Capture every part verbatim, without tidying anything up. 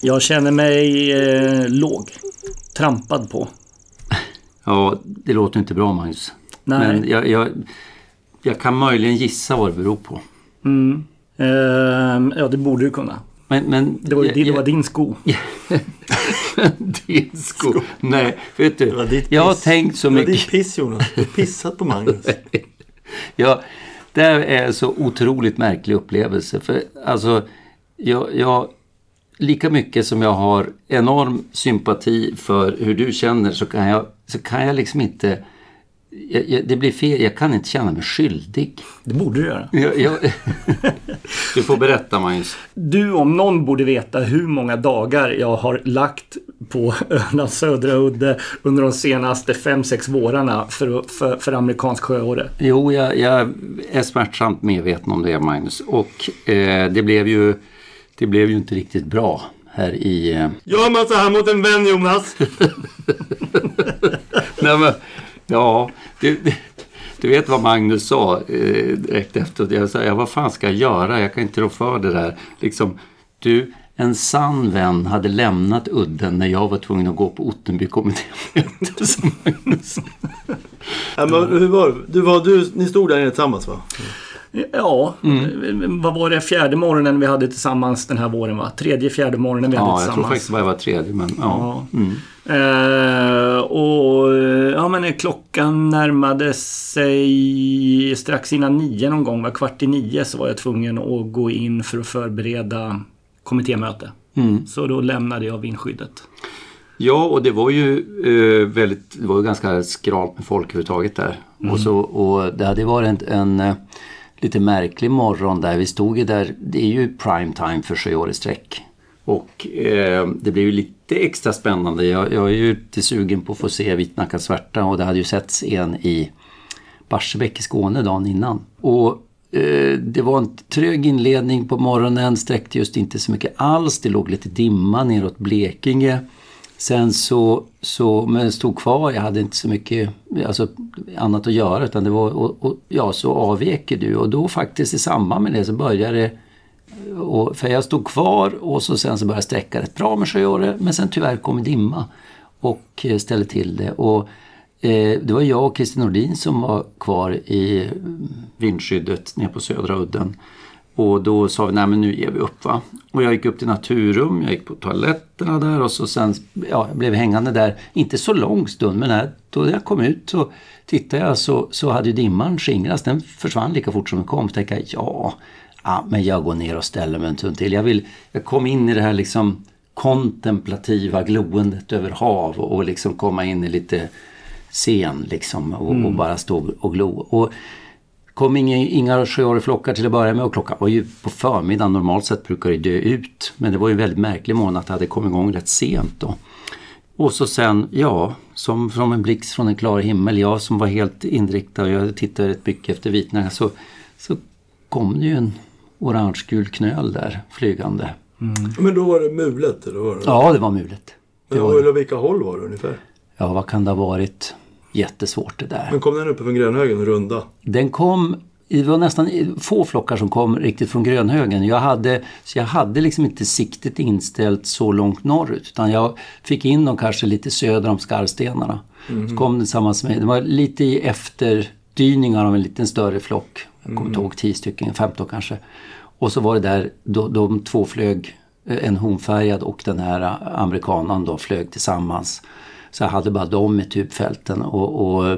Jag känner mig eh, låg. Trampad på. Ja, det låter inte bra, Magnus. Nej. Men jag, jag, jag kan möjligen gissa vad det beror på. Mm. Eh, ja, det borde du kunna. Men, men, det, var, jag, det var din sko. din sko. sko. Nej, vet du. Det var ditt piss. Jag har tänkt så mycket. Det var ditt piss, Jonas. Du har pissat på Magnus. Ja, det är en så otroligt märklig upplevelse. För alltså, jag, jag, lika mycket som jag har enorm sympati för hur du känner, så kan jag, så kan jag liksom inte, jag, jag, det blir fel, jag kan inte känna mig skyldig. Det borde du göra. Jag, jag, du får berätta, Magnus. Du om någon borde veta hur många dagar jag har lagt på Ölands södra udde under de senaste fem sex vårarna för, för, för amerikansk sjöåre. Jo, jag, jag är smärtsamt medveten om det, Magnus. Och eh, det blev ju det blev ju inte riktigt bra här i... Eh... Gör man så här mot en vän, Jonas? Nej, men, ja, du, du vet vad Magnus sa eh, direkt efter. Jag sa, ja, vad fan ska jag göra? Jag kan inte rå för det där. Liksom, du... En sann vän hade lämnat udden när jag var tvungen att gå på Ottenby-kommittén. Ja, men hur var det? Du var, du, ni stod där inne tillsammans, va? Ja, mm. vad var det? Fjärde morgonen vi hade tillsammans den här våren, va? Tredje, fjärde morgonen vi hade ja, tillsammans. Ja, jag tror faktiskt bara var tredje, men ja. ja. Mm. Eh, och ja, men klockan närmade sig strax innan nio någon gång, var kvart i nio, så var jag tvungen att gå in för att förbereda kommittémöte. Mm. Så då lämnade jag vindskyddet. Ja, och det var ju eh, väldigt, det var ju ganska skralt med folk överhuvudtaget där. Mm. Och, så, och det hade varit en, en, en lite märklig morgon där. Vi stod ju där, det är ju prime time för sju år i sträck. Och eh, det blev ju lite extra spännande. Jag, jag är ju lite sugen på att få se Vitnackans svärta, och det hade ju setts en i Barsebäck i Skåne dagen innan. Och det var en trög inledning på morgonen, sträckte just inte så mycket alls. Det låg lite dimma neråt Blekinge. Sen så, så men jag stod kvar, jag hade inte så mycket alltså, annat att göra, utan det var, och, och, ja, så avveker du. Och då faktiskt i samband med det så började det, och, för jag stod kvar och så sen så började jag sträcka rätt bra med sjöåre, men sen tyvärr kom dimma och ställde till det. Och det var jag och Kristin Nordin som var kvar i vindskyddet nere på södra udden. Och då sa vi, nej men nu ger vi upp, va. Och jag gick upp till naturrum, jag gick på toaletterna där, och så sen, ja, jag blev hängande där, inte så lång stund, men här, då jag kom ut så tittade jag, så, så hade dimman skingrats, den försvann lika fort som den kom. Så tänkte jag, ja, ja, men jag går ner och ställer mig en stund till. Jag, vill, jag kom in i det här liksom kontemplativa gloendet över hav, och, och liksom komma in i lite scen liksom, och, mm. och bara stå och glo. Och kom inga, inga sjöorreflockar till att börja med, och klockan var ju på förmiddagen, normalt sett brukar det dö ut, men det var ju väldigt märklig morgon att det hade kommit igång rätt sent då. Och så sen, ja, som från en blixt från en klar himmel, jag som var helt inriktad, och jag tittade rätt mycket efter vitnarna, så, så kom det ju en orange-gul knöl där flygande. Mm. Men då var det mulet, eller var det? Ja, det var mulet. Det ja, var... Eller vilka håll var det ungefär? Ja, vad kan det ha varit? Jättesvårt det där. Men kom den uppe från Grönhögen, runda? Den kom, det var nästan få flockar som kom riktigt från Grönhögen. Jag hade, så jag hade liksom inte siktet inställt så långt norrut, utan jag fick in dem kanske lite söder om Skarvstenarna. Mm. Så kom det tillsammans med, det var lite i efterdyningar av en liten större flock. Jag kommer inte ihåg tio stycken, femton kanske. Och så var det där, då, de två flög, en honfärgad och den här amerikanan då flög tillsammans. Så jag hade bara dem i typfälten, och, och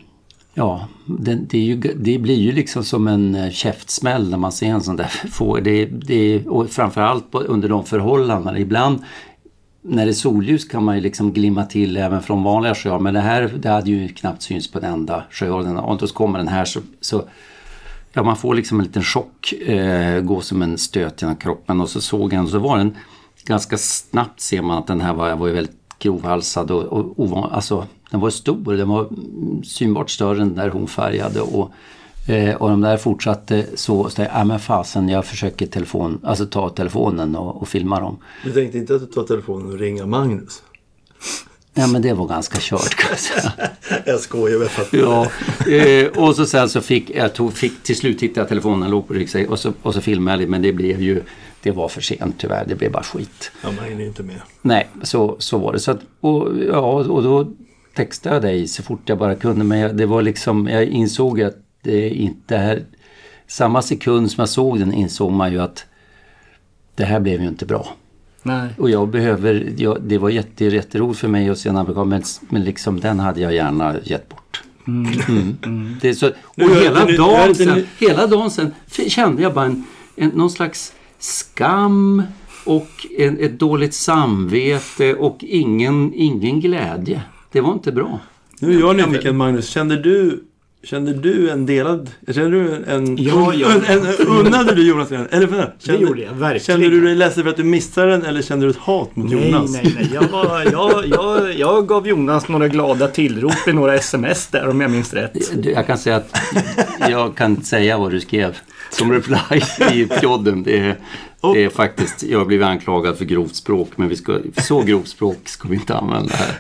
ja, det, det, är ju, det blir ju liksom som en käftsmäll när man ser en sån där fågel. Det, det, och framförallt på, under de förhållandena. Ibland när det är solljus kan man ju liksom glimma till även från vanliga sjöar, men det här, det hade ju knappt syns på den enda sjöhållen. Och då kommer den här så, så ja, man får liksom en liten chock, eh, gå som en stöt genom kroppen, och så såg jag, och så var den ganska snabbt, ser man att den här var, var ju väldigt grovhalsad och, och ovan, alltså den var stor, den var synbart större än den där honfärgade, och, eh, och de där fortsatte så, så ja men fasen, jag försöker telefon, alltså ta telefonen och, och filma dem. Du tänkte inte att du tar telefonen och ringa Magnus? Ja, men det var ganska kört. Jag skojar, jag fattar. Ja, eh, och så sen så fick jag tog, fick, till slut hittade jag telefonen, låg på ryggsäck och så, och så filmade jag, men det blev ju, det var för sent tyvärr, det blev bara skit. Ja, man hinner inte med. Nej, så, så var det. Så att, och, ja, och då textade jag dig så fort jag bara kunde, men jag, det var liksom, jag insåg att det inte är, samma sekund som jag såg den insåg man ju att det här blev ju inte bra. Nej. Och jag behöver, jag, det var jätte, jätteroligt för mig att se en amerikan, men, men liksom den hade jag gärna gett bort. Mm. Mm. Mm. Det är så, och nu, hela, nu, dagen nu, sen, nu. hela dagen sen kände jag bara en, en, någon slags skam och en, ett dåligt samvete och ingen, ingen glädje. Det var inte bra. Nu är jag nyfiken, Magnus. Kände du, kände du en delad... Kände du en... Ja, ja. En, en, unnade du Jonas den? Eller för, det gjorde jag, verkligen. Kände du dig ledsen för att du missade den eller kände du ett hat mot nej, Jonas? Nej, nej, jag, var, jag, jag, jag gav Jonas några glada tillrop i några sms där, om jag minns rätt. Jag kan säga att jag kan säga vad du skrev som reply i podden. Det är, det är faktiskt, jag har blivit anklagad för grovt språk, men vi ska, så grovt språk ska vi inte använda här.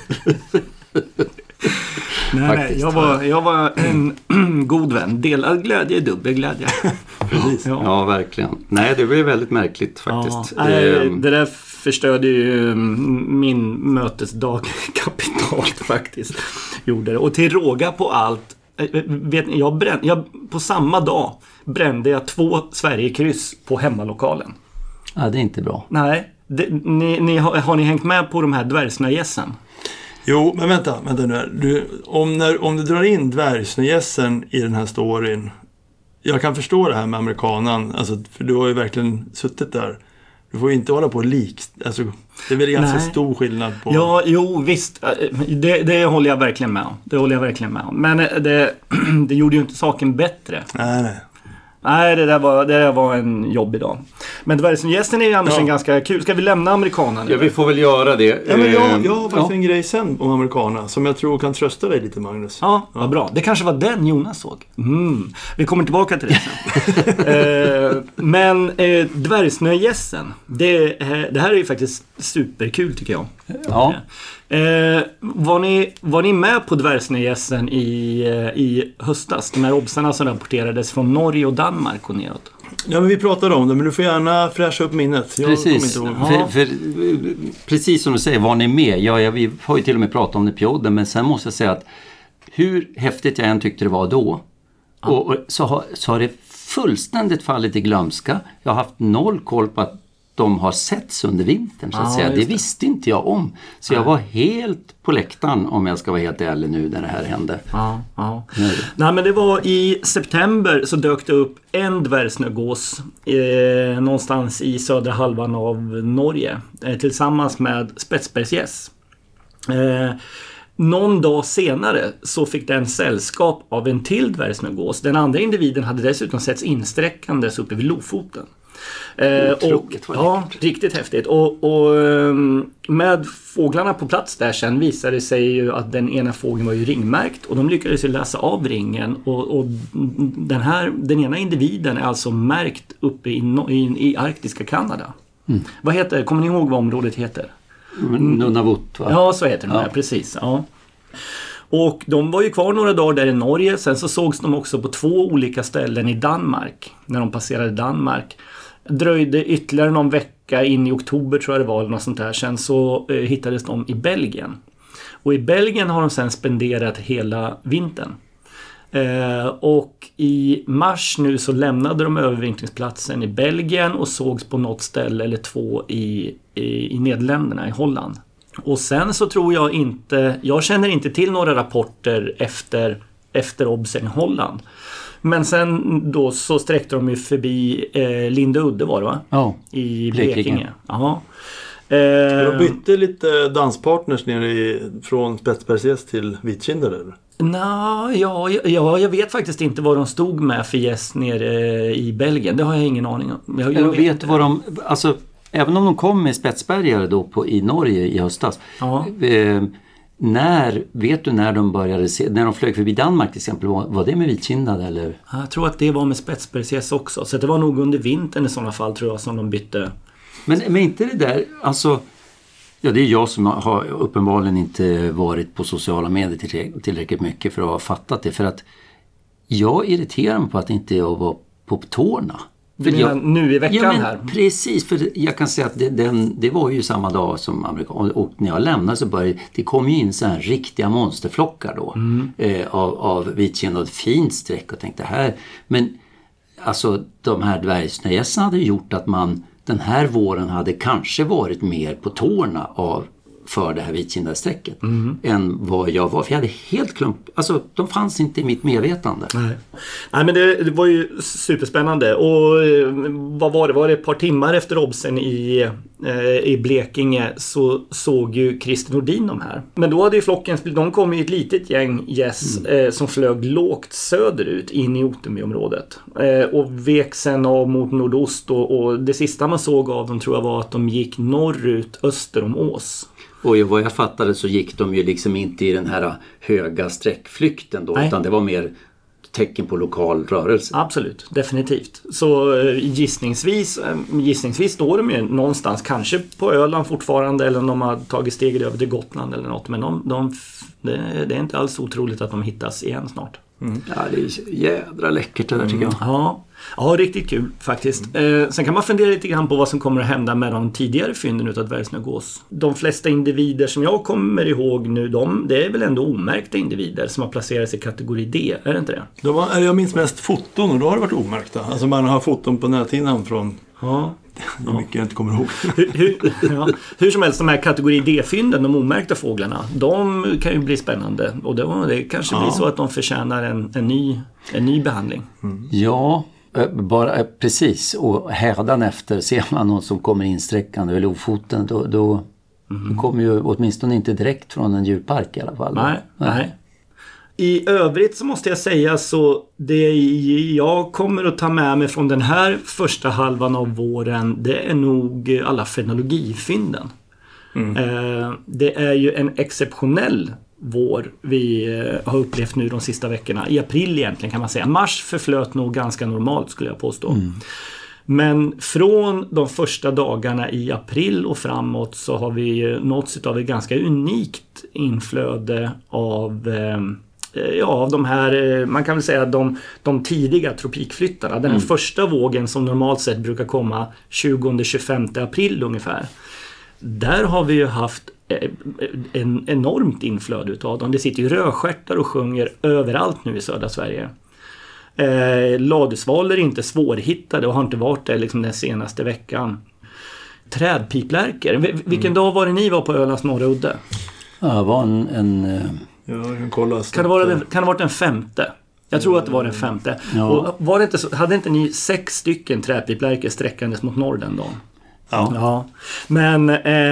Nej, nej, jag var, jag var en god vän. Delad glädje är dubbel glädje. Precis. Ja. Ja, verkligen. Nej, det blev väldigt märkligt faktiskt. Ja, nej, det där förstörde ju min mötesdag kapitalt faktiskt. Gjorde det. Och till råga på allt, vet ni, jag brände, jag, på samma dag brände jag två Sverigekryss på hemmalokalen. Ja, det är inte bra. Nej, det, ni, ni, har, har ni hängt med på de här dvärgsnögässen? Jo, men vänta, vänta nu. Du, om, när, om du drar in dvärgsnögässen i den här storyn. Jag kan förstå det här med amerikanan. Alltså, för du har ju verkligen suttit där. Du får ju inte hålla på lik. Alltså, det är väl ganska Nej. stor skillnad på... Ja, jo, visst. Det, det håller jag verkligen med om. Det håller jag verkligen med om. Men det, det gjorde ju inte saken bättre. Nej, nej. Nej, det där var, det där var en jobbig dag. Men dvärgsnögässen är ju annars ja. en ganska kul. Ska vi lämna amerikanen? Ja, vi får väl göra det. Ja, men jag, jag har faktiskt ja. en grej sen om amerikanerna som jag tror kan trösta dig lite, Magnus. Ja, ja. Vad bra. Det kanske var den Jonas såg. Mm. Vi kommer tillbaka till det sen. eh, men eh, dvärgsnögässen, det, eh, det här är ju faktiskt superkul tycker jag. Ja. Eh, var, ni, var ni med på dvärgsnögässen i, eh, i höstas? De här obsarna som rapporterades från Norge och Danmark och neråt. Ja, men vi pratade om det, men du får gärna fräscha upp minnet. Jag precis, inte för, för, precis som du säger, var ni med? Ja, ja, vi har ju till och med pratat om det på podden, men sen måste jag säga att hur häftigt jag än tyckte det var då, ja. och, och, så, har, så har det fullständigt fallit i glömska. Jag har haft noll koll på att de har setts under vintern så att ja, säga. Det, det visste inte jag om. Så Nej. jag var helt på läktaren om jag ska vara helt ärlig nu när det här hände. Ja, ja. Nej, men det var i september så dök det upp en dvärgsnögås eh, någonstans i södra halvan av Norge eh, tillsammans med spetsbergsgäss. Eh, någon dag senare så fick den sällskap av en till dvärgsnögås. Den andra individen hade dessutom setts insträckandes uppe vid Lofoten. Eh, och, ja, riktigt häftigt. Och, och med fåglarna på plats där sen visade det sig ju att den ena fågeln var ju ringmärkt och de lyckades ju läsa av ringen och, och den här, den ena individen är alltså märkt uppe i, i, i arktiska Kanada. Mm. Vad heter, kommer ni ihåg vad området heter? Nunavut, va? Ja, så heter det, ja. Precis, ja. Och de var ju kvar några dagar där i Norge. Sen så sågs de också på två olika ställen i Danmark. När de passerade Danmark. Dröjde ytterligare någon vecka in i oktober tror jag det var. Eller något sånt där. Sen så eh, hittades de i Belgien. Och i Belgien har de sen spenderat hela vintern. Eh, och i mars nu så lämnade de övervintringsplatsen i Belgien. Och sågs på något ställe eller två i, i, i Nederländerna, i Holland. Och sen så tror jag inte, jag känner inte till några rapporter efter, efter obsen i Holland. Men sen då så sträckte de ju förbi eh, Lindeudde var det va? Ja, i Blekinge. Blekinge. Jaha. Eh, de bytte lite danspartners nere i, från Spetsbergsgäss till Vitkindar eller? Nej, ja, ja, jag vet faktiskt inte vad de stod med för gäst nere i Belgien. Det har jag ingen aning om. Jag, jag, jag vet, vet vad de, alltså även om de kom med spetsbergare då på, i Norge i höstas. Ja. Eh, när, vet du när de började se, när de flög förbi Danmark till exempel, var, var det med vitkindad eller? Jag tror att det var med spetsbergsgäss också. Så det var nog under vintern i sådana fall tror jag som de bytte. Men, men inte det där, alltså Ja, det är jag som har uppenbarligen inte varit på sociala medier tillräckligt mycket för att ha fattat det. För att jag irriterar mig på att inte jag var på tårna. För jag, nu i veckan ja, men, här. Precis, för jag kan säga att det, den, det var ju samma dag som amerikan. Och, och när jag lämnade så började det kom ju in så här riktiga monsterflockar då. Mm. Eh, av, av vitkindade fint streck och tänkte här. Men alltså de här dvärgsnögässen hade gjort att man den här våren hade kanske varit mer på tårna av för det här vitkindade strecket mm. än vad jag var. För jag hade helt klump. Alltså de fanns inte i mitt medvetande. Nej, Nej men det, det var ju superspännande. Och vad var det? Var det ett par timmar efter Obsen i, eh, i Blekinge så såg ju Christer Nordin de här. Men då hade ju flocken, de kom ju ett litet gäng gäss mm. eh, som flög lågt söderut in i Ottenbyområdet. Eh, och vek sen av mot nordost och, och det sista man såg av dem tror jag var att de gick norrut öster om Ås. Och vad jag fattade så gick de ju liksom inte i den här höga sträckflykten då. Nej. Utan det var mer tecken på lokal rörelse. Absolut, definitivt. Så gissningsvis, gissningsvis står de ju någonstans, kanske på Öland fortfarande eller om de har tagit steget över till Gotland eller något. Men de, de, det, det är inte alls otroligt att de hittas igen snart. Mm. Ja, det är jädra läckert det där tycker jag. Ja. Ja, riktigt kul faktiskt. Eh, sen kan man fundera lite grann på vad som kommer att hända med de tidigare fynden utav dvärgsnögås. De flesta individer som jag kommer ihåg nu, de, det är väl ändå omärkta individer som har placerats i kategori D, är det inte det? De har, jag minns mest foton och då har det varit omärkta. Alltså man har foton på näthinnan från... Ja. Det är mycket jag inte kommer ihåg. hur, hur, ja. hur som helst, de här kategori D-fynden, de omärkta fåglarna, de kan ju bli spännande. Och det, det kanske ja. blir så att de förtjänar en, en, ny, en ny behandling. Mm. Ja, bara precis. Och hädanefter ser man någon som kommer insträckande eller ofoten, då, då, mm. då kommer ju åtminstone inte direkt från en djurpark i alla fall. Nej, nej. nej. I övrigt så måste jag säga så det jag kommer att ta med mig från den här första halvan av våren, det är nog alla fenologifynden. Mm. Eh, det är ju en exceptionell vår vi har upplevt nu de sista veckorna. I april egentligen kan man säga. Mars förflöt nog ganska normalt skulle jag påstå. Mm. Men från de första dagarna i april och framåt så har vi nåtts av ett ganska unikt inflöde av... Eh, Ja, av de här, man kan väl säga de, de tidiga tropikflyttarna. Den mm. första vågen som normalt sett brukar komma tjugonde till tjugofemte april ungefär. Där har vi ju haft en enormt inflöde utav dem. Det sitter ju rödstjärtar och sjunger överallt nu i södra Sverige. Eh, ladusvalor är inte svårhittade och har inte varit det liksom den senaste veckan. Trädpiplärker. Vilken mm. dag var det ni var på Ölands norra udde? Ja, det var en... en Ja, jag kan kolla. Kan det, vara den, kan det vara den femte? Jag tror att det var den femte. Ja. Och var det inte så, hade inte ni sex stycken trädpiplärker sträckandes mot norr den dagen? Ja. ja. Men,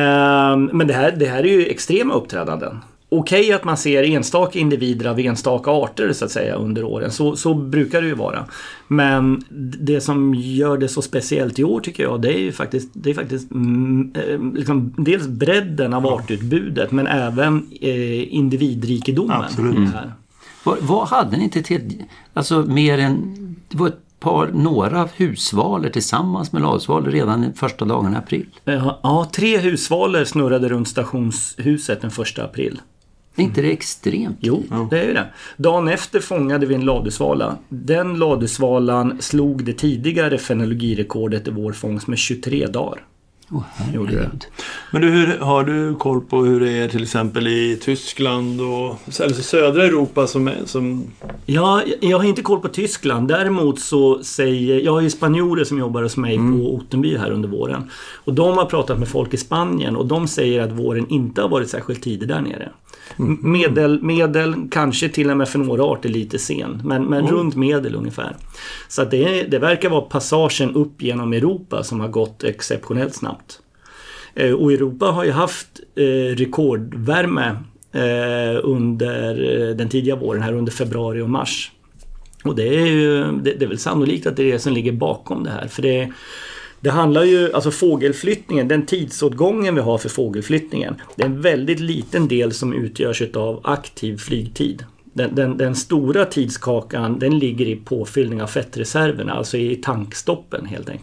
eh, men det, här, det här är ju extrema uppträdanden. Okej okay att man ser enstaka individer av enstaka arter så att säga under åren. Så, så brukar det ju vara. Men det som gör det så speciellt i år tycker jag, det är ju faktiskt, det är faktiskt mm, liksom, dels bredden av artutbudet men även eh, individrikedomen. Absolut. Mm. Här. Vad, vad hade ni inte till, alltså mer än, det var ett par, några husvaler tillsammans med ladusvalor redan i första dagen i april? Ja, ja, tre husvaler snurrade runt stationshuset den första april. Är inte det extremt? Jo, det är ju det. Dagen efter fångade vi en ladusvala. Den ladusvalan slog det tidigare fenologirekordet i vår fångst med tjugotre dagar. Oh, herregud. Men du, hur, har du koll på hur det är till exempel i Tyskland och alltså södra Europa som är, som... Ja, jag har inte koll på Tyskland. Däremot så säger jag har ju spanjorer som jobbar hos mig mm. på Ottenby här under våren. Och de har pratat med folk i Spanien och de säger att våren inte har varit särskilt tidig där nere. Mm. Medel, medel, kanske till och med för några arter lite sen, men, men mm. runt medel ungefär. Så att det, det verkar vara passagen upp genom Europa som har gått exceptionellt snabbt. Eh, och Europa har ju haft eh, rekordvärme eh, under den tidiga våren här under februari och mars. Och det är ju det, det är väl sannolikt att det är det som ligger bakom det här. För det Det handlar ju, alltså fågelflyttningen, den tidsåtgången vi har för fågelflyttningen, det är en väldigt liten del som utgörs av aktiv flygtid. Den, den, den stora tidskakan, den ligger i påfyllning av fettreserverna, alltså i tankstoppen helt enkelt.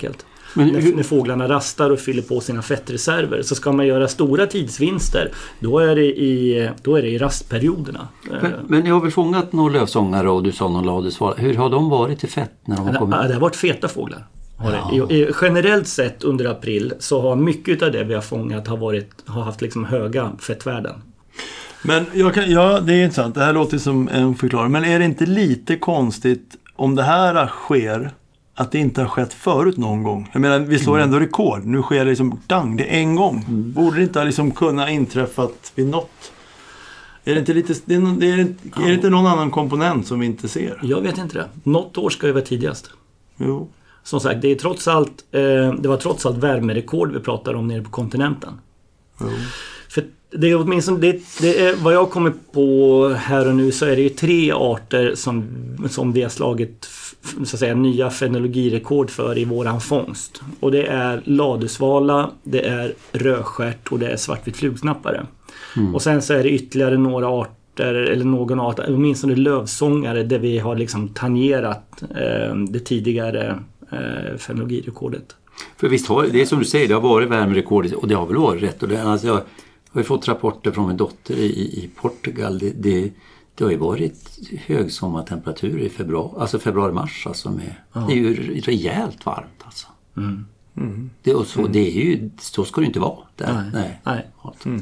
Men när, när fåglarna rastar och fyller på sina fettreserver. Så ska man göra stora tidsvinster, då är det i, då är det i rastperioderna. Men, men ni har väl fångat några lövsångare och du sa någon ladusvala. Hur har de varit i fett när de har kommit? Ja, det har varit feta fåglar. Ja. I, i, generellt sett under april så har mycket av det vi har fångat har, varit, har haft liksom höga fettvärden. Men jag kan, ja, det är intressant. Det här låter som en förklaring. Men är det inte lite konstigt om det här sker, att det inte har skett förut någon gång? Jag menar, vi slår mm. ändå rekord. Nu sker det liksom, dang, det är en gång. Mm. Borde det inte liksom kunna inträffat vid något? Är det inte, lite, det är, det är, är det inte någon annan komponent som vi inte ser? Jag vet inte det. Något år ska ju vara tidigast. Jo. Som sagt, det är trots allt eh, det var trots allt värmerekord vi pratar om nere på kontinenten. Jo. För det är åtminstone det, det är, vad jag kommer på här och nu, så är det ju tre arter som, som vi har slagit så att säga nya fenologirekord för i våran fångst. Och det är ladusvala, det är rödstjärt och det är svartvit flugsnappare. Mm. Och sen så är det ytterligare några arter, eller någon art, åtminstone lövsångare, där vi har liksom tangerat eh, det tidigare eh, fenologirekordet. För visst har det är som du säger, det har varit värmerekord och det har väl varit rätt. Och det, alltså jag har ju fått rapporter från min dotter i, i Portugal. Det, det, det har ju varit högsommartemperatur i februari, alltså februari-mars. Alltså med, ja. Det är ju rejält varmt alltså. Mm. Mm. Det, och så, mm. det är ju, så ska det inte vara. Där. Nej. Nej. Nej. Mm.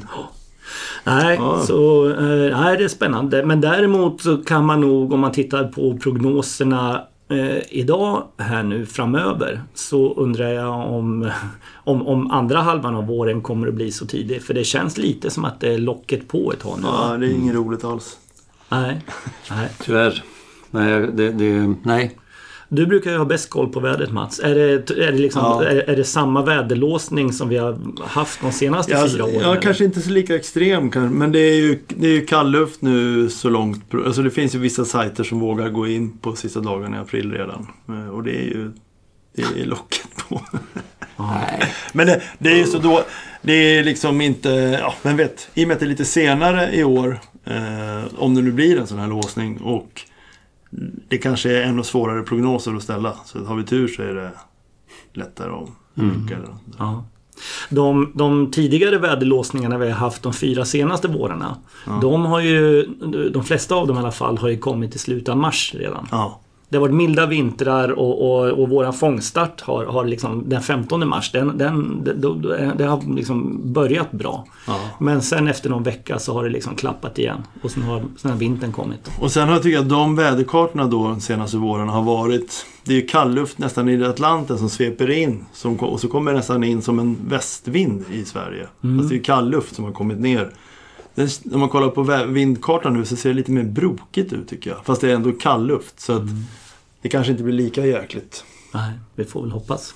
Nej, ja. så, eh, nej, det är spännande. Men däremot så kan man nog, om man tittar på prognoserna eh, idag här nu framöver, så undrar jag om, om, om andra halvan av våren kommer att bli så tidigt. För det känns lite som att det är locket på ett tag nu. Ja, det är inget mm. roligt alls. Nej, nej. Tyvärr. Nej, det, det, nej. Du brukar ju ha bäst koll på vädret, Mats. Är det, är det, liksom, ja. är, är det samma väderlåsning som vi har haft de senaste ja, fyra åren? Ja, eller? Kanske inte så lika extrem. Men det är ju, det är ju kallluft nu så långt. Alltså det finns ju vissa sajter som vågar gå in på sista dagarna i april redan. Och det är ju det är locket på. Nej. Men det, det är ju så då, det är liksom inte, ja, men vet, i och med att det är lite senare i år, eh, om det nu blir en sån här låsning, och det kanske är ännu svårare prognoser att ställa. Så har vi tur så är det lättare att mm. ja. de, de tidigare väderlåsningarna vi har haft de fyra senaste vårarna, ja. de har ju, de flesta av dem i alla fall, har ju kommit i slutet av mars redan. Ja. Det har varit milda vintrar och, och, och våran fångststart har, har liksom den femtonde mars, den, den, det, det har liksom börjat bra. Ja. Men sen efter någon vecka så har det liksom klappat igen och sen har, sen har vintern kommit. Och sen har jag tyckt att de väderkartorna då de senaste våren har varit, det är ju kallluft nästan i Atlanten som sveper in, som, och så kommer det nästan in som en västvind i Sverige. Mm. Alltså det är ju kallluft som har kommit ner. Den, när man kollar på vindkartan nu så ser det lite mer brokigt ut tycker jag. Fast det är ändå kallluft så att mm. det kanske inte blir lika jäkligt. Nej, vi får väl hoppas.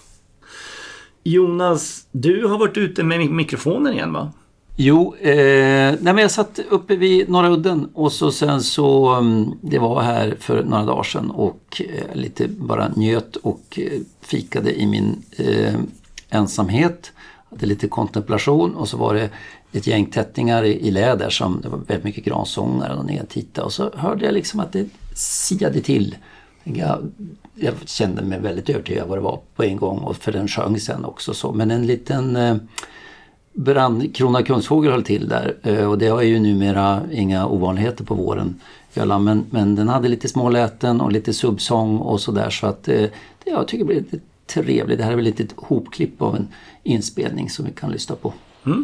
Jonas, du har varit ute med mikrofonen igen, va? Jo, eh, nej men jag satt uppe vid Norra Udden och så sen så, det var här för några dagar sedan och eh, lite bara njöt och eh, fikade i min eh, ensamhet. Hade lite kontemplation och så var det ett gäng tättingar i, i läder som, det var väldigt mycket gransångare och ner titta och så hörde jag liksom att det siade till. Jag, jag kände mig väldigt övertygad vad det var på en gång och för den sjöng sen också så. Men en liten eh, brandkrona kungsfågel höll till där eh, och det har ju numera inga ovanligheter på våren. Men, men den hade lite småläten och lite subsång och sådär så att eh, det, jag tycker det blir lite trevligt. Det här är väl lite ett hopklipp av en inspelning som vi kan lyssna på. Mm.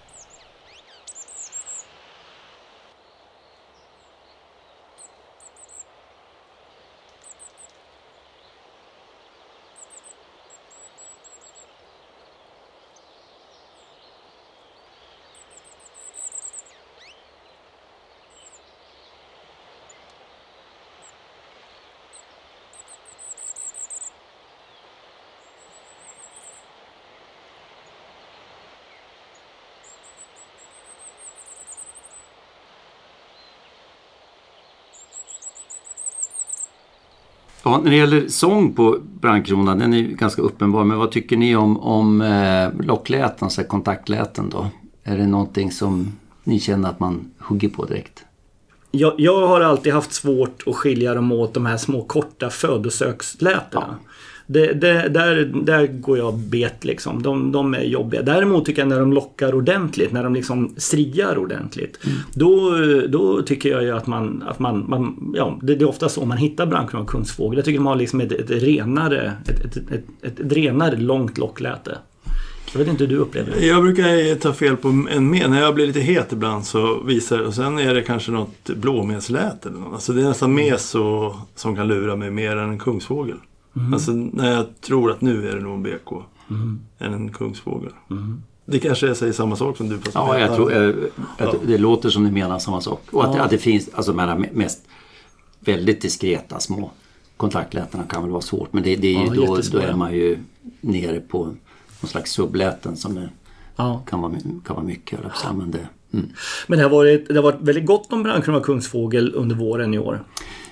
Ja, när det gäller sång på brandkronan, den är ju ganska uppenbar. Men vad tycker ni om, om eh, lockläten, så kontaktläten då? Är det någonting som ni känner att man hugger på direkt? jag, jag har alltid haft svårt att skilja dem åt de här små korta födosökslätena. Ja. Det, det, där, där går jag bet liksom. De, de är jobbiga. Däremot tycker jag när de lockar ordentligt, när de liksom striar ordentligt, mm. då, då tycker jag ju att man, att man, man ja, det, det är ofta så man hittar brandkronor och kungsfågel. Jag tycker de har liksom ett, ett renare ett, ett, ett, ett, ett renare långt lockläte. Jag vet inte hur du upplever det. Jag brukar ta fel på en med. När jag blir lite het ibland så visar det. Och sen är det kanske något blåmesläte eller något. Alltså det är nästan mes och, som kan lura mig mer än en kungsfågel. Mm. Alltså när jag tror att nu är det nog en B K mm. än en kungsfågel. Mm. Det kanske jag säger samma sak som du. Ja, jag tror jag, ja. Det låter som ni menar samma sak. Och att, ja. att det finns, alltså med mest väldigt diskreta små kontaktlätena kan väl vara svårt. Men det, det är ju ja, då, då är man ju nere på någon slags subläten som är, ja. kan, vara, kan vara mycket. Ja. Men, det, mm. men det har varit, det har varit väldigt gott om brandkronor och kungsfågel under våren i år.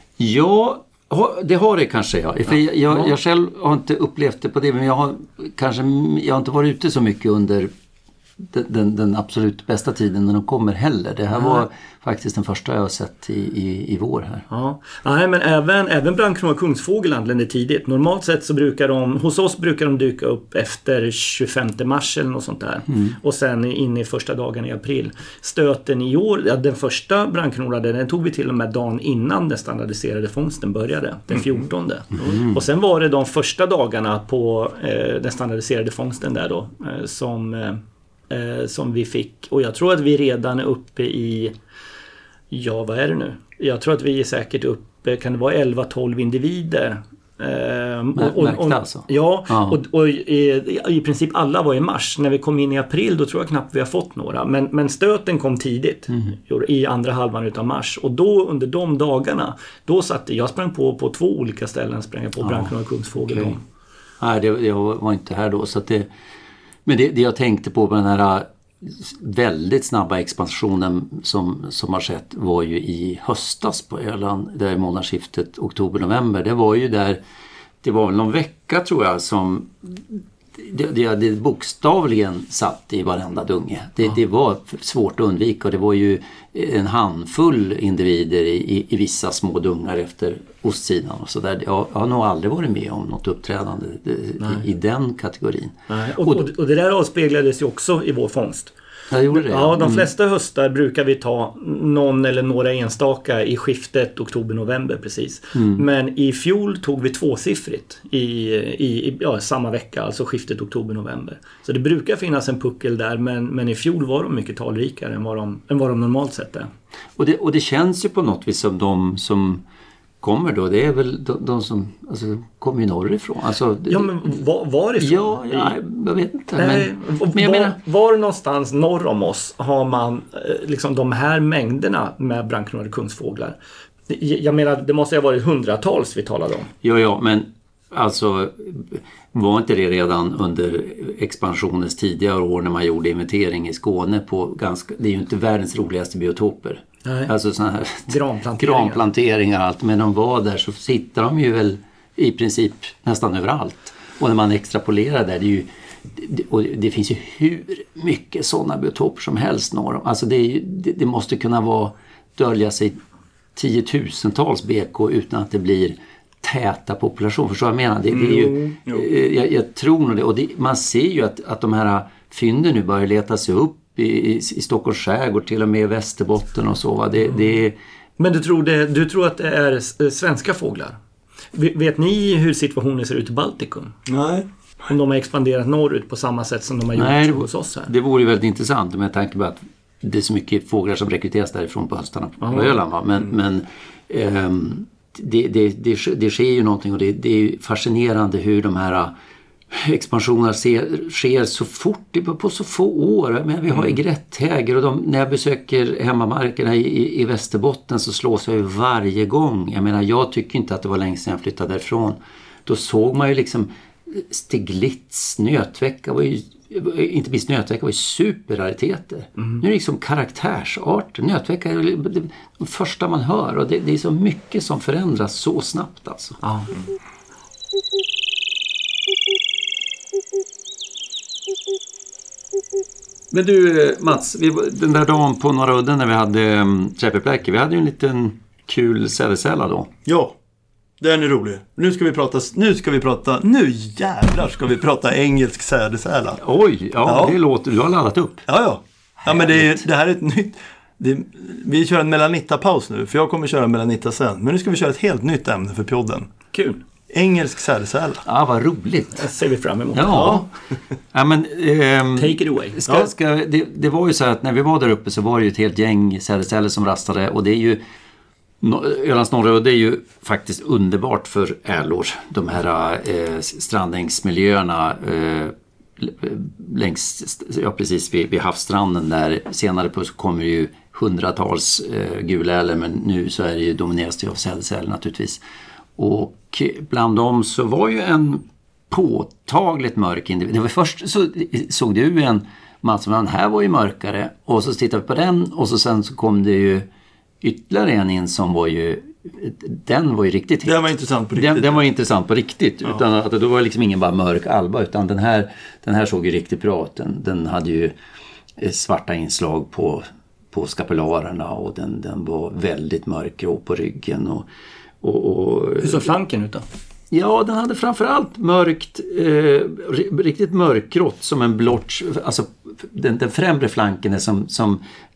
Ja, det har det kanske, ja. För jag, jag, jag själv har inte upplevt det på det, men jag har kanske jag har inte varit ute så mycket under den, den, den absolut bästa tiden när de kommer heller. Det här ja. var faktiskt den första jag har sett i, i, i vår här. Ja. Nej, men även, även brandkronor och kungsfågel anländer tidigt. Normalt sett så brukar de, hos oss brukar de dyka upp efter tjugofemte mars eller något sånt där. Mm. Och sen in i första dagen i april. Stöten i år, ja, den första brandkronan, den tog vi till och med dagen innan den standardiserade fångsten började, den fjortonde. Mm. Och sen var det de första dagarna på eh, den standardiserade fångsten där då, eh, som... Eh, som vi fick, och jag tror att vi redan är uppe i, ja vad är det nu? Jag tror att vi är säkert uppe, kan det vara elva tolv individer? Ehm, och, och, och, alltså. Ja, ja. och, och i, i princip alla var i mars. När vi kom in i april då tror jag knappt vi har fått några. Men, men stöten kom tidigt mm. i andra halvan utav mars. Och då under de dagarna, då satt jag sprang på på två olika ställen, sprang på ja. brandkronor och kungsfågel. Okay. Nej, det, jag var inte här då så att det. Men det, det jag tänkte på med den här väldigt snabba expansionen som, som har skett var ju i höstas på Öland, där månadsskiftet oktober-november. Det var ju där, det var väl någon vecka tror jag som det, det, det bokstavligen satt i varenda dunge. Det, ja. det var svårt att undvika och det var ju en handfull individer i, i, i vissa små dungar efter ostsidan och så där. Jag, jag har nog aldrig varit med om något uppträdande i, i den kategorin. Nej. Och, och, och det där avspeglades ju också i vår fångst. Jag gjorde det. Ja, de flesta höstar brukar vi ta någon eller några enstaka i skiftet oktober-november precis. Mm. Men i fjol tog vi tvåsiffrigt i, i, i ja, samma vecka, alltså skiftet oktober-november. Så det brukar finnas en puckel där, men, men i fjol var de mycket talrikare än vad de, än vad de normalt sett är. Och det, och det känns ju på något vis som de som kommer då, det är väl de, de som alltså, kommer ju norrifrån. Alltså, ja, men var, varifrån? Ja, ja, jag vet inte. Nej, men, men jag var, menar... var någonstans norr om oss har man liksom de här mängderna med brandkronor och kungsfåglar? Jag menar, det måste ha varit hundratals vi talade om. Ja, ja, men alltså var inte det redan under expansionens tidigare år när man gjorde inventering i Skåne på ganska, det är ju inte världens roligaste biotoper. Nej. Alltså sådana här granplanteringar. granplanteringar allt. Men de var där så sitter de ju väl i princip nästan överallt. Och när man extrapolerar där, det är ju, och det finns ju hur mycket sådana biotoper som helst norr om. Alltså det, är ju, det, det måste kunna vara dölja sig tiotusentals B K utan att det blir täta population. Förstår jag menar? Det, det är ju, mm, jag, jag tror nog det. Och det, man ser ju att, att de här fynden nu börjar leta sig upp I, i, i Stockholms skärgård, till och med Västerbotten och så. Va? Det, mm. det... Men du tror, det, du tror att det är svenska fåglar? Vet ni hur situationen ser ut i Baltikum? Nej. Om de har expanderat norrut på samma sätt som de har gjort Nej, hos oss här? Det vore ju väldigt intressant med tanke på att det är så mycket fåglar som rekryteras därifrån på höstarna på mm. Öland. Va? Men, mm. men ähm, det, det, det, det sker ju någonting och det, det är fascinerande hur de här expansioner sker, sker så fort på så få år. Men vi har mm. grättäger och de, när jag besöker hemmamarkerna i, i, i Västerbotten så slås jag ju varje gång. Jag menar, jag tycker inte att det var länge sedan jag flyttade därifrån. Då såg man ju liksom Stiglitz, nötvecka var ju, inte minst nötvecka var ju superrariteter. Mm. Nu är det liksom karaktärsarter. Nötvecka är det, det första man hör och det, det är så mycket som förändras så snabbt alltså. Ja. Men du Mats, vi, den där dagen på Norra Udden när vi hade um, Träpepläke, vi hade ju en liten kul sädesärla då. Ja, den är rolig. Nu ska vi prata, nu ska vi prata, nu jävlar ska vi prata engelsk sädesärla. Oj, ja, Ja. det låter, du har laddat upp. Ja, ja. Ja, men det, är, det här är ett nytt... Det, vi kör en Melanitta-paus nu, för jag kommer köra Melanitta sen. Men nu ska vi köra ett helt nytt ämne för podden. Kul. Engelsk sädesärla. Ja, vad roligt. Det ser vi fram emot. Ja, ja men... ehm, Take it away. Ska, Ja. ska, det, det var ju så här att när vi var där uppe så var det ju ett helt gäng sädesärlor som rastade. Och det är ju... No- Ölands norra udde är ju faktiskt underbart för ärlor. De här eh, strandängsmiljöerna eh, längs, ja, precis vid, vid havsstranden där. Senare på så kommer ju hundratals eh, gulärlor, men nu så är det ju domineras det av sädesärlor naturligtvis. Och bland dem så var ju en påtagligt mörk individ. Det var först så såg du en Mats, men här var ju mörkare, och så tittade vi på den och så sen så kom det ju ytterligare en in som var ju, den var ju riktigt Den var intressant på riktigt. Den, den var intressant på riktigt, ja. Utan att det var liksom ingen bara mörk alba, utan den här, den här såg ju riktigt bra ut. Den, den hade ju svarta inslag på, på skapularerna och den, den var väldigt mörkgrå på ryggen. Och, och, och, Hur såg flanken ut då? Ja, den hade framförallt mörkt, eh, riktigt mörkgrått som en blotch, alltså den, den främre flanken är som, som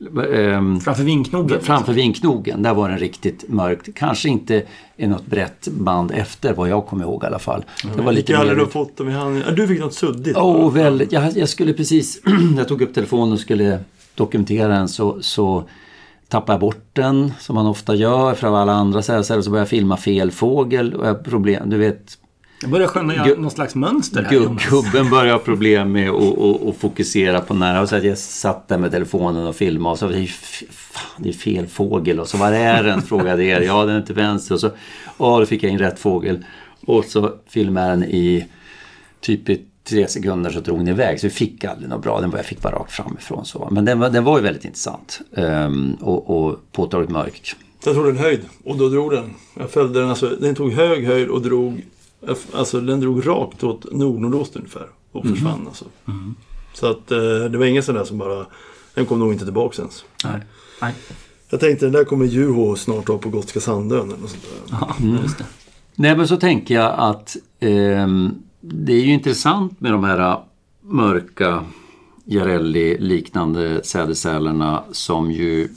eh, Framför vinknogen? framför vinknogen, där var den riktigt mörkt. Kanske inte är något brett band efter vad jag kommer ihåg i alla fall. Mm. Det var lite mer... mer... fått dem i handen. Ja, du fick något suddigt. Åh, oh, väldigt. Jag, jag skulle precis, jag tog upp telefonen och skulle dokumentera den, så, så tappade jag bort den som man ofta gör för alla andra så här, så började jag filma fel fågel och jag problem, du vet. Jag börjar skönja Gu- någon slags mönster här. Gu- gubben började ha problem med att och, och fokusera på nära, och så att jag satt där med telefonen och filmade och så det är, f- fan, det är fel fågel, och så var är den, frågade er. Ja, den är till vänster, och så ja, då fick jag in rätt fågel och så filmade den i typ i tre sekunder, så drog den iväg, så vi fick aldrig något bra. Den var, jag fick bara rakt framifrån så. Men den var, den var ju väldigt intressant um, och, och påtagligt mörk. Jag tog den höjd och då drog den. Jag följde den, alltså den tog hög höjd och drog, alltså den drog rakt åt nord-nordost ungefär och försvann mm. alltså. Mm. Så att eh, det var ingen sån där som bara, den kom nog inte tillbaka ens. Nej. Nej. Jag tänkte den där kommer Juho snart ha på Gotska Sandön eller något sånt där. Ja, just det. Nej, men så tänker jag att um, det är ju intressant med de här mörka Jarelli-liknande sädesärlorna som ju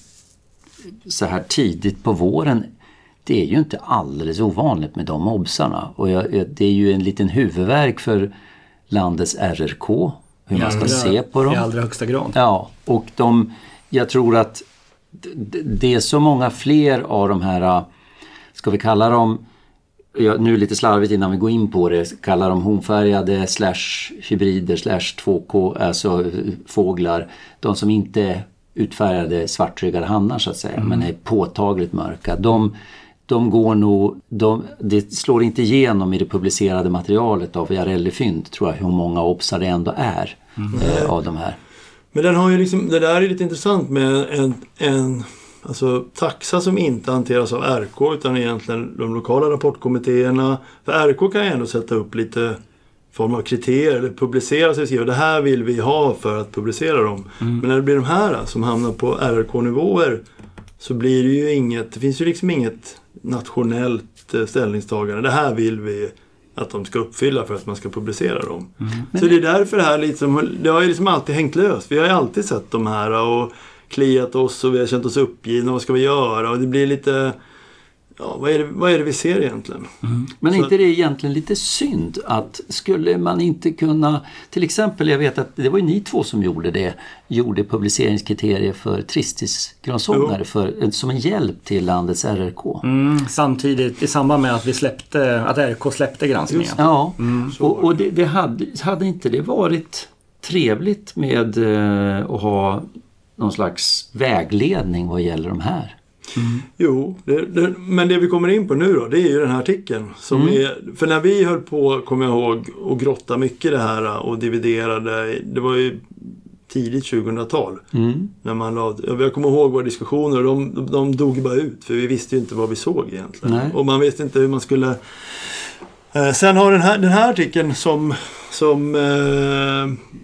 så här tidigt på våren, det är ju inte alldeles ovanligt med de obsarna. Och jag, det är ju en liten huvudvärk för landets R R K, hur man ska allra, se på dem. I allra högsta grad. Ja, och de, jag tror att det, det är så många fler av de här, ska vi kalla dem, ja, nu lite slarvigt innan vi går in på det, kallar de honfärgade slash hybrider slash två K, alltså fåglar, de som inte är utfärgade svartryggade hannar så att säga, mm. men är påtagligt mörka. De, de går nog, de, det slår inte igenom i det publicerade materialet av Jarelli-fynd, tror jag, hur många obsar det ändå är mm. eh, av de här. Men den har ju liksom, det där är lite intressant med en, en alltså taxa som inte hanteras av R K utan egentligen de lokala rapportkommittéerna. För R K kan ju ändå sätta upp lite form av kriterier eller publicera sig och skriva det här vill vi ha för att publicera dem. Mm. Men när det blir de här som hamnar på R R K-nivåer så blir det ju inget, det finns ju liksom inget nationellt ställningstagande. Det här vill vi att de ska uppfylla för att man ska publicera dem. Mm. Så det är därför det här liksom, det har ju liksom alltid hängt löst. Vi har ju alltid sett de här och kliat oss och vi har känt oss uppgivna. Vad ska vi göra? Och det blir lite, ja, vad är det, vad är det vi ser egentligen? Mm. Men är inte det egentligen lite synd att skulle man inte kunna, till exempel, jag vet att det var ju ni två som gjorde det, gjorde publiceringskriterier för tristisgrönsångare för, som en hjälp till landets R R K. Mm, samtidigt i samband med att vi släppte, att R R K släppte granskningen. Ja, mm. och, och det, det hade, hade inte det varit trevligt med eh, att ha någon slags vägledning vad gäller de här? Mm. Jo, det, det, men det vi kommer in på nu då, det är ju den här artikeln som mm. är, för när vi höll på, kommer jag ihåg, och grotta mycket det här och dividerade, det var ju tidigt tjugohundratal mm. när man lade, jag kommer ihåg våra diskussioner och de, de dog bara ut för vi visste ju inte vad vi såg egentligen. Nej. Och man visste inte hur man skulle eh, sen har den här, den här artikeln som som eh,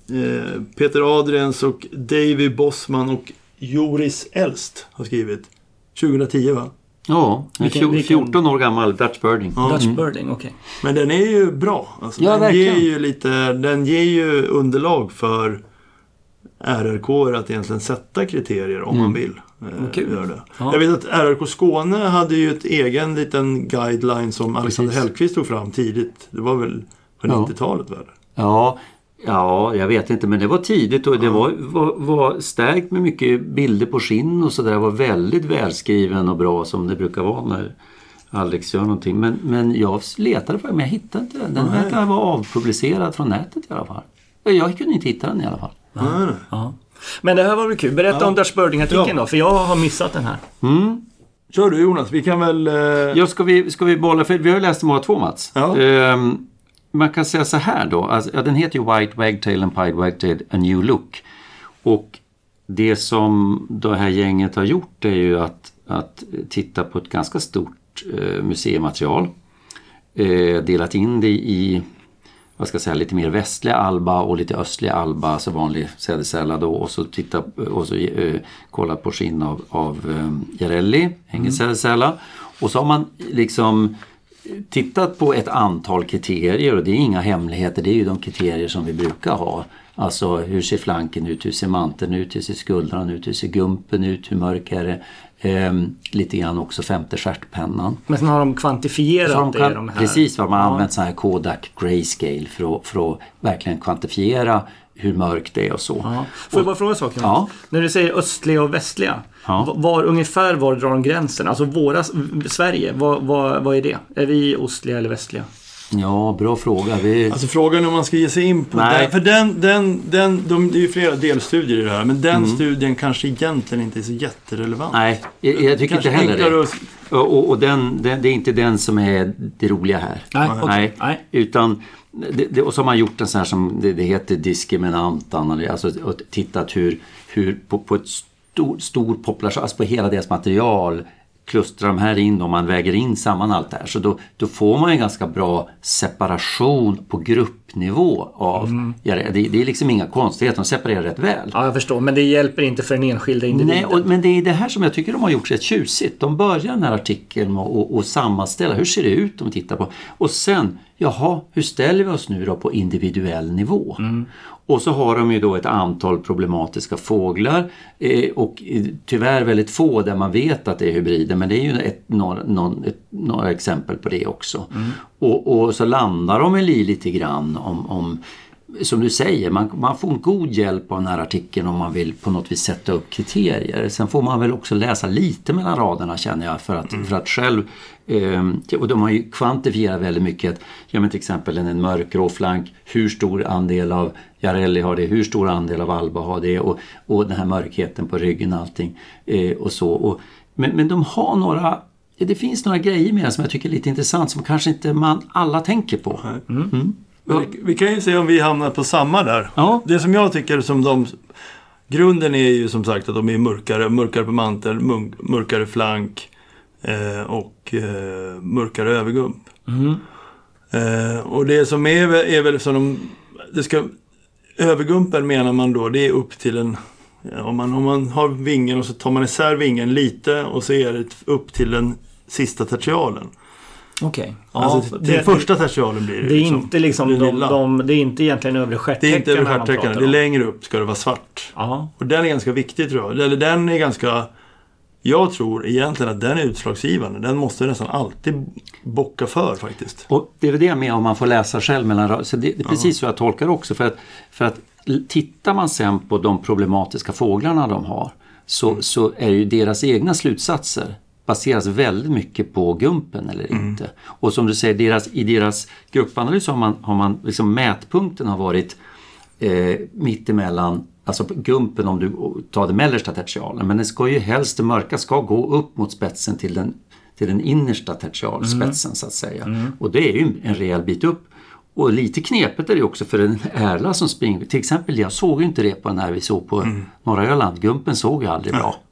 eh, Peter Adrians och Davy Bossman och Joris Elst har skrivit. tjugohundratio va? Ja, en Vilken- vilken- fjorton år gammal Dutch Birding. Ja. Dutch Birding, okej. Men den är ju bra. Alltså, Ja, den, verkligen. ger ju lite, den ger ju underlag för R R K att egentligen sätta kriterier om Mm. man vill. Eh, kul. göra det. Ja. Jag vet att R R K Skåne hade ju ett egen liten guideline som Alexander Precis. Hellqvist tog fram tidigt. Det var väl på Ja. nittiotalet väl? Ja, ja, jag vet inte, men det var tidigt och det var, var, var stärkt med mycket bilder på skinn och sådär. Det var väldigt välskriven och bra som det brukar vara när Alex gör någonting. Men, men jag letade för det, men jag hittade inte den. Den Nej. verkar vara avpublicerad från nätet i alla fall. Jag kunde inte hitta den i alla fall. Nej, nej. Ja. Men det här var väl kul. Berätta Ja. om Dutch Birding-artikeln Ja. då, för jag har missat den här. Mm. Kör du Jonas, vi kan väl... Eh... Ja, ska vi, ska vi bolla, för vi har ju läst dem båda två, Mats. Ja. Ehm, man kan säga så här då, alltså, ja, den heter ju White Wagtail and Pied Wagtail A New Look. Och det som det här gänget har gjort är ju att, att titta på ett ganska stort eh, museimaterial. Eh, delat in det i, vad ska jag säga, lite mer västliga Alba och lite östliga Alba, alltså vanlig sädesärla då, och så titta och så eh, kolla på skinn av, av eh, Jarelli, engelsädesärla. Och så har man liksom tittat på ett antal kriterier, och det är inga hemligheter, det är ju de kriterier som vi brukar ha. Alltså hur ser flanken ut, hur ser manteln ut, hur ser skuldran ut, hur ser gumpen ut, hur mörk är det? Ehm, lite grann också femte stjärtpennan. Men sen har de kvantifierat Så har de det kan, i de här. precis, vad man Ja. använt sån här Kodak Grayscale för att, för att verkligen kvantifiera hur mörkt det är och så. Ja. Får jag bara fråga saker? Ja. När du säger östliga och västliga, Ja. var, var ungefär var drar de gränsen? Alltså våra, Sverige, vad, vad, vad är det? Är vi östliga eller västliga? Ja, bra fråga. Vi... Alltså frågan är om man ska ge sig in på Nej. den. För den, den, den, de, det är ju flera delstudier i det här. Men den Mm. studien kanske egentligen inte är så jätterelevant. Nej, jag, jag tycker inte Kanske heller enklare det. att- Och, och, och den, den, det är inte den som är det roliga här. Nej, okej. Nej, Nej. utan det, det, och så har man gjort en sån här som det, det heter diskriminant analys, alltså och tittat hur, hur på, på ett stor, stor population, alltså på hela deras material klustrar de här in om man väger in samman allt det här. Så då, då får man en ganska bra separation på gruppnivå av, Mm. ja, det, det är liksom inga konstigheter, de separerar rätt väl. Ja, jag förstår. Men det hjälper inte för den enskilda individen. Nej, och, men det är det här som jag tycker de har gjort rätt tjusigt. De börjar den här artikeln med att och, och sammanställa, hur ser det ut om vi tittar på. Och sen, jaha, hur ställer vi oss nu då på individuell nivå? Mm. Och så har de ju då ett antal problematiska fåglar eh, och eh, tyvärr väldigt få där man vet att det är hybrider, men det är ju ett, några, någon, ett, några exempel på det också. Mm. Och, och så landar de i lite grann om, om som du säger, man, man får en god hjälp av den här artikeln om man vill på något vis sätta upp kriterier. Sen får man väl också läsa lite mellan raderna, känner jag, för att, mm. för att själv, eh, och de har ju kvantifierat väldigt mycket. Att, ja, men till exempel en mörkgrå flank, hur stor andel av Jarelli har det, hur stor andel av Alba har det, och, och den här mörkheten på ryggen och allting eh, och så. Och, men, men de har några, det finns några grejer med det som jag tycker är lite intressant som kanske inte man alla tänker på. Mm. Mm. Vi, vi kan ju se om vi hamnar på samma där. Ja. Det som jag tycker som de... Grunden är ju som sagt att de är mörkare. Mörkare på mantel, mörk, mörkare flank eh, och eh, mörkare övergump. Mm. Eh, och det som är, är väl som de... Det ska, övergumpen menar man då, det är upp till en... Ja, om, man, om man har vingen och så tar man isär vingen lite och så är det upp till den sista tertialen. Okej. Ja, Alltså till den första tertialen blir det. Det är liksom, inte liksom det de, lilla. de, det är inte egentligen övre Det är stjärttäckan. inte över när man stjärttäckan, pratar det är om. längre upp ska det vara svart. Ja. Och den är ganska viktig tror jag. Eller den är ganska... Jag tror egentligen att den är utslagsgivande. Den måste nästan alltid bocka för faktiskt. Och det är det med om man får läsa själv mellan raderna. Så det, det är precis så jag tolkar också. För att, för att tittar man sen på de problematiska fåglarna de har, så, mm. så är ju deras egna slutsatser baseras väldigt mycket på gumpen eller Mm. inte. Och som du säger, deras, i deras gruppanalys har man, har man liksom mätpunkten har varit eh, mittemellan, alltså gumpen om du tar det mellersta tertialen, men det ska ju helst, det mörka ska gå upp mot spetsen till den, till den innersta tertialspetsen mm. så att säga. Mm. Och det är ju en rejäl bit upp. Och lite knepet är det också för en ärla som springer. Till exempel, jag såg ju inte det på den här vi såg på mm. norra Öland. Gumpen såg ju aldrig bra.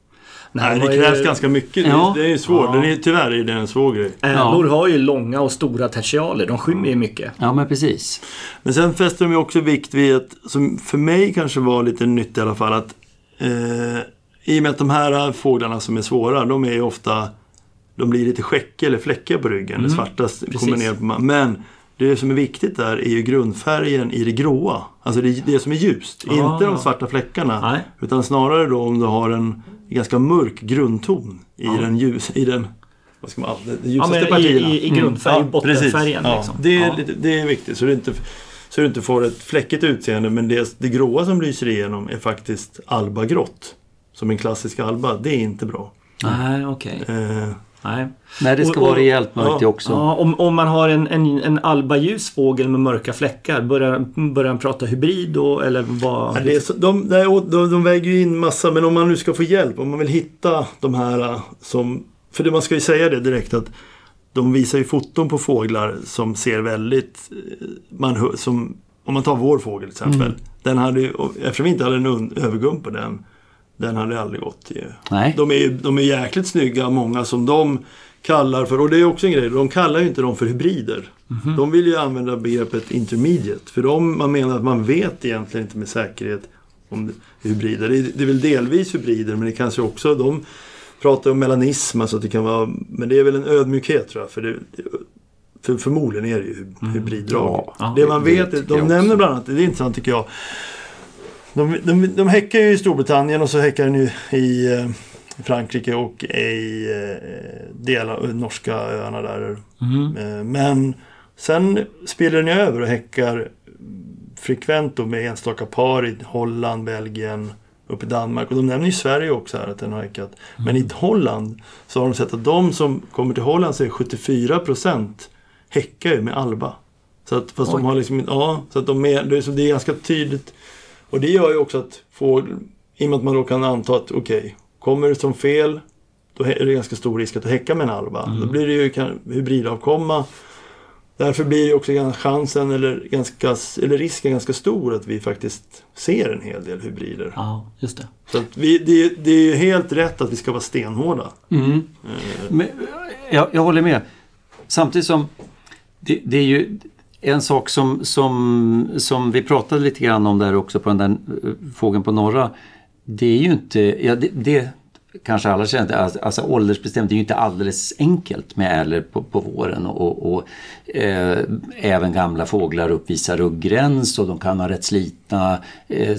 Nej, det krävs ju... ganska mycket. Ja. Det är svårt. Ja. Det är, tyvärr är det en svår grej. Älor ja. har ju långa och stora tertialer. De skymmer ju mycket. Ja, men precis. Men sen fäster de ju också vikt vid att, som för mig kanske var lite nytt i alla fall, att eh, i och med att de här fåglarna som är svåra, de är ju ofta, de blir lite skäckiga eller fläckiga på ryggen. Mm. Det svarta kommer ner på man. Men det som är viktigt där är ju grundfärgen i det gråa. Alltså det, det som är ljust. Ah. Inte de svarta fläckarna. Nej. Utan snarare då om du har en ganska mörk grundton i ah. den ljus, i den, vad ska man, det ljusaste ja, partierna. I, i, i grundfärg, mm. bottenfärgen. Ja, liksom. det, är ja. lite, det är viktigt. Så du inte, så du inte får ett fläckigt utseende. Men det, det gråa som lyser igenom är faktiskt albagrått. Som en klassisk alba. Det är inte bra. Nej, okej. Okay. Eh, Nej. Nej, det ska och, och, vara rejält mörkt ja, också. Ja, om, om man har en, en, en albaljus fågel med mörka fläckar, börjar, börjar man prata hybrid då, eller vad? Ja, det är så, de, de, de väger ju in massa, men om man nu ska få hjälp, om man vill hitta de här som, för det man ska ju säga det direkt att de visar ju foton på fåglar som ser väldigt, man, som, om man tar vår fågel till exempel, mm. den hade ju, eftersom vi inte hade en övergum på den, den hade aldrig gått i. Nej. De är, de är jäkligt snygga, många som de kallar för, och det är också en grej, de kallar ju inte dem för hybrider. Mm-hmm. De vill ju använda begreppet intermediate, för de, man menar att man vet egentligen inte med säkerhet om det är hybrider. Det är, det är väl delvis hybrider, men det kanske också, de pratar om melanism, alltså att det kan vara, men det är väl en ödmjukhet tror jag, för det, för förmodligen är det ju hybriddrag. Mm. Ja, det man vet, det de nämner bland annat, det är intressant tycker jag. De, de, de häckar ju i Storbritannien och så häckar den ju i eh, Frankrike och i eh, delar av norska öarna där. Mm. Eh, men sen spelar den ju över och häckar frekvent då med enstaka par i Holland, Belgien, upp i Danmark. Och de nämner ju Sverige också här att den har häckat. Mm. Men i Holland så har de sett att de som kommer till Holland så är sjuttiofyra procent häckar ju med alba. Så att, fast de har liksom, ja, så att de är, det är, det är ganska tydligt. Och det gör ju också att få, i och med att man då kan anta att okej, okay, kommer det som fel, då är det ganska stor risk att häcka med en alba. Mm. Då blir det ju kan, hybridavkomma. Därför blir det också chansen eller, ganska, eller risken ganska stor att vi faktiskt ser en hel del hybrider. Ja, just det. Så att vi, det, det är helt rätt att vi ska vara stenhårda. Mm. Eh. Men, jag, jag håller med. Samtidigt som det, det är ju en sak som, som, som vi pratade lite grann om där också på den där fågeln på norra. Det är ju inte, ja, det, det kanske alla känner, alltså, alltså åldersbestämt, det är ju inte alldeles enkelt med ärlor på, på våren och, och eh, även gamla fåglar uppvisar ruggräns och de kan ha rätt slitna, eh,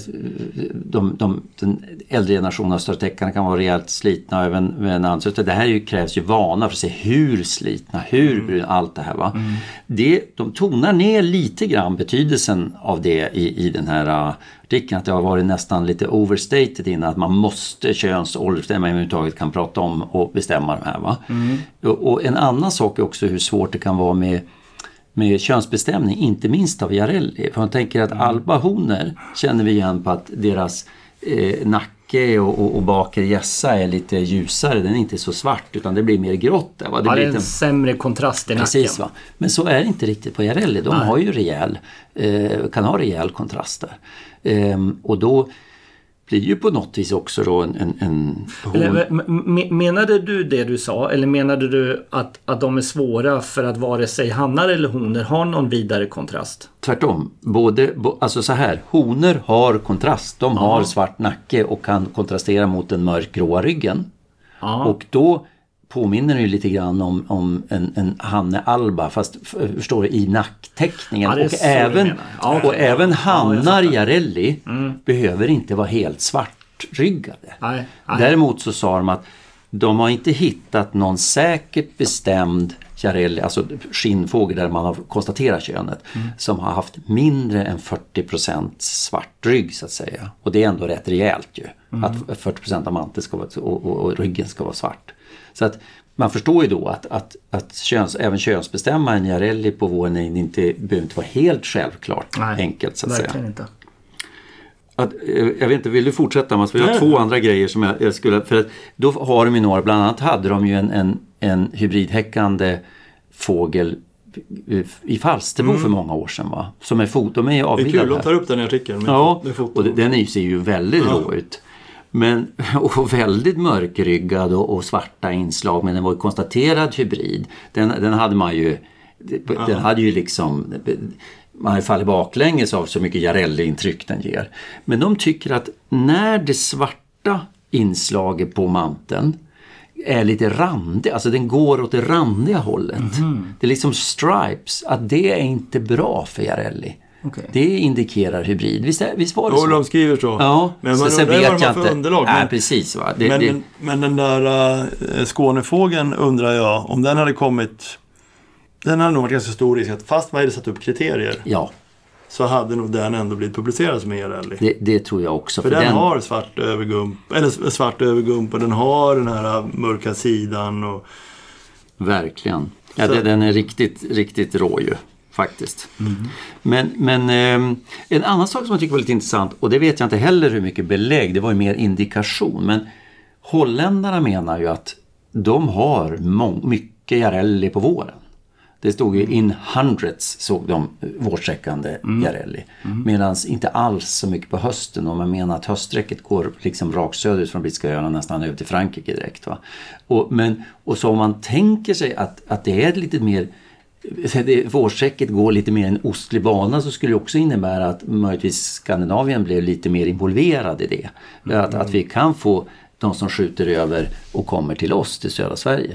de, de, den äldre generationen av störtäckarna kan vara rejält slitna även med en annan. Det här ju, krävs ju vana för att se hur slitna, hur mm. allt det här va. Mm. Det, de tonar ner lite grann betydelsen av det i, i den här artikeln, att det har varit nästan lite overstated innan att man måste köns- och åldersbestämma överhuvudtaget kan prata om och bestämma de här va. Mm. Och, och en annan sak är också hur svårt det kan vara med med könsbestämning, inte minst av Jarelli. För man tänker att albahonor känner vi igen på att deras eh, nacke och, och, och bakre gässa är lite ljusare. Den är inte så svart utan det blir mer grått. Där, va? Det ja, blir det är en lite... sämre kontrast i nacken. Precis, va? Men så är det inte riktigt på Jarelli. De Nej. har ju rejäl, eh, kan ha rejäl kontrast där. Eh, och då blir ju på något vis också då en... en, en eller, menade du det du sa? Eller menade du att, att de är svåra för att vare sig hannar eller honor har någon vidare kontrast? Tvärtom. Både, alltså så här, honor har kontrast. De Aha. har svart nacke och kan kontrastera mot den mörkgråa ryggen. Aha. Och då påminner det ju lite grann om, om en, en Hanne Alba, fast förstår du, i nackteckningen. Ja, och även, ja, och ja, även hannar ja, Jarelli mm. behöver inte vara helt svartryggade. Nej, nej. Däremot så sa de att de har inte hittat någon säkert bestämd Jarelli, alltså skinnfågel där man har konstaterat könet, mm. som har haft mindre än fyrtio procent svart rygg så att säga. Och det är ändå rätt rejält ju. Mm. Att fyrtio procent av manteln ska vara, och, och, och ryggen ska vara svart. Så att man förstår ju då att, att, att köns, även könsbestämma en Jarelli på våren inte behöver inte vara helt självklart. Nej, enkelt så att säga. Inte. Att, jag vet inte, vill du fortsätta? Man ska ha två andra grejer som jag, jag skulle, för att då har de ju några, bland annat hade de ju en, en, en hybridhäckande fågel i Falsterbo mm. för många år sedan va? Som är fot, de är ju avbildade. Det är kul, de tar upp den i artikeln. Ja, och den är, ser ju väldigt ja. rå ut. Men, och väldigt mörkryggad och, och svarta inslag, men den var ju konstaterad hybrid. Den, den hade man ju, den ja. hade ju liksom, man hade fallit baklänges av så mycket Jarelli-intryck den ger. Men de tycker att när det svarta inslaget på manteln är lite randig, alltså den går åt det randiga hållet. Mm-hmm. Det är liksom stripes, att det är inte bra för Jarelli. Okay. Det indikerar hybrid. Visst, är, visst var det jo, så? de skriver så. Ja, men så man sen undrar vet vad jag för inte. underlag. Nej, men, precis. Va? Det, men, det... men den där äh, Skånefågeln undrar jag, om den hade kommit, den hade nog varit ganska stor risk att fast man hade satt upp kriterier. Ja. Så hade nog den ändå blivit publicerad som Jarelli. Det, det tror jag också. För, för den, den har svart övergump, eller svart övergump, och den har den här mörka sidan. Och... Verkligen. Ja, det, den är riktigt, riktigt rå ju, faktiskt. Mm. Men, men eh, en annan sak som jag tycker var lite intressant, och det vet jag inte heller hur mycket belägg, det var ju mer indikation. Men holländarna menar ju att de har må- mycket Jarelli på våren. Det stod ju in hundreds, såg de vårsträckande mm. Jarelli. Mm. Medan inte alls så mycket på hösten. Och man menar att höststräcket går liksom rakt söderut från brittiska öarna nästan över till Frankrike direkt. Va? Och, men, och så om man tänker sig att, att det är lite mer, det, vårsträcket går lite mer en ostlig bana, så skulle det också innebära att möjligtvis Skandinavien blev lite mer involverad i det. Mm. Att, att vi kan få de som skjuter över och kommer till oss, till södra Sverige.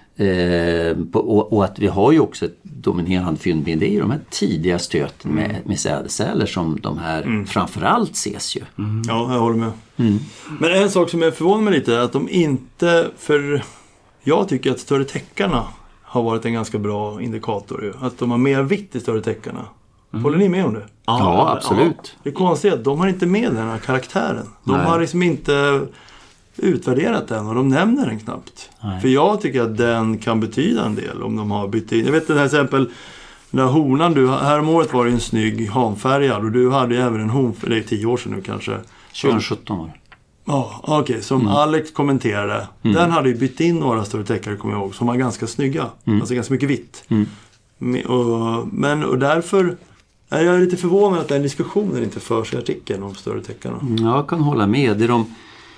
Eh, och, och att vi har ju också ett dominerande fyndbild, det är ju de här tidiga stöten med, mm. med sädessäler som de här mm. framförallt ses ju. Mm. Ja, jag håller med. Mm. Men en sak som jag förvånar mig lite är att de inte, för jag tycker att större täckarna har varit en ganska bra indikator ju. Att de har mer vitt i större täckarna. Mm. Håller ni med om det? Ja, ja absolut. Ja. Det är konstigt att de har inte med den här karaktären. De Nej. har liksom inte utvärderat den, och de nämner den knappt. Nej. För jag tycker att den kan betyda en del om de har bytt in. Jag vet till exempel när honan, du, här om året var det en snygg hanfärgad, och du hade ju även en hon, det är tio år sedan nu kanske. tjugohundrasjutton år. Ja, okej. Okay, som mm. Alex kommenterade. Mm. Den hade ju bytt in några större täckare, kommer jag ihåg, som var ganska snygga. Mm. Alltså ganska mycket vitt. Mm. Och, men, och därför är jag lite förvånad att den diskussionen inte förs i artikeln om större täckarna. Jag kan hålla med. Det är de...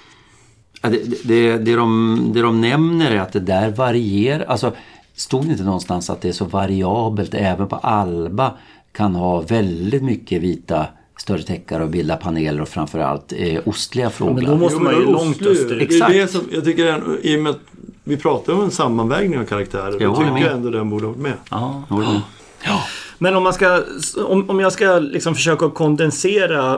Det, det, det, de, det de nämner är att det där varierar. Alltså, stod det inte någonstans att det är så variabelt, även på Alba kan ha väldigt mycket vita större täckare och bilda paneler, och framförallt eh, ostliga fåglar. Men då måste man ju långt öster. Exakt. Det är det som, jag tycker den, i och med att vi pratar om en sammanvägning av karaktärer, jag tycker jag ändå den borde ha varit med. Ja. Ja. Ja. Men om, man ska, om, om jag ska liksom försöka kondensera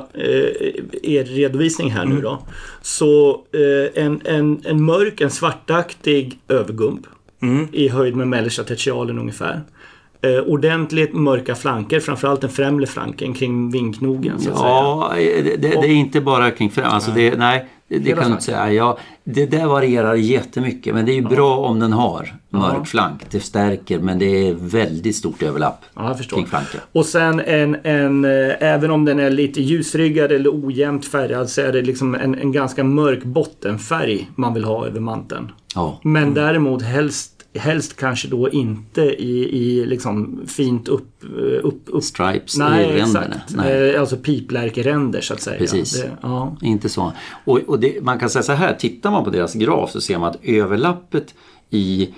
eh, er redovisning här mm. nu då. Så eh, en, en, en mörk, en svartaktig övergump mm. i höjd med mellersta tertialen ungefär. Eh, ordentligt mörka flanker, framförallt den främre flanken kring vingknogen så att ja, säga. Det, det, det är inte bara kring fram, alltså det, nej. Det, det kan du inte säga. Ja, det där varierar jättemycket, men det är ju ja. bra om den har mörk ja. flank. Det stärker, men det är väldigt stort överlapp ja, jag förstår. Kring flanken. Och sen en, en äh, även om den är lite ljusryggad eller ojämnt färgad, så är det liksom en, en ganska mörk bottenfärg man vill ha över manteln. Ja. Men mm. däremot helst helst kanske då inte i, i liksom fint upp, upp, upp. stripes nej, i ränderna. Nej, alltså piplärkeränder så att säga. Precis, det, ja. inte så. Och, och det, man kan säga så här, tittar man på deras graf så ser man att överlappet i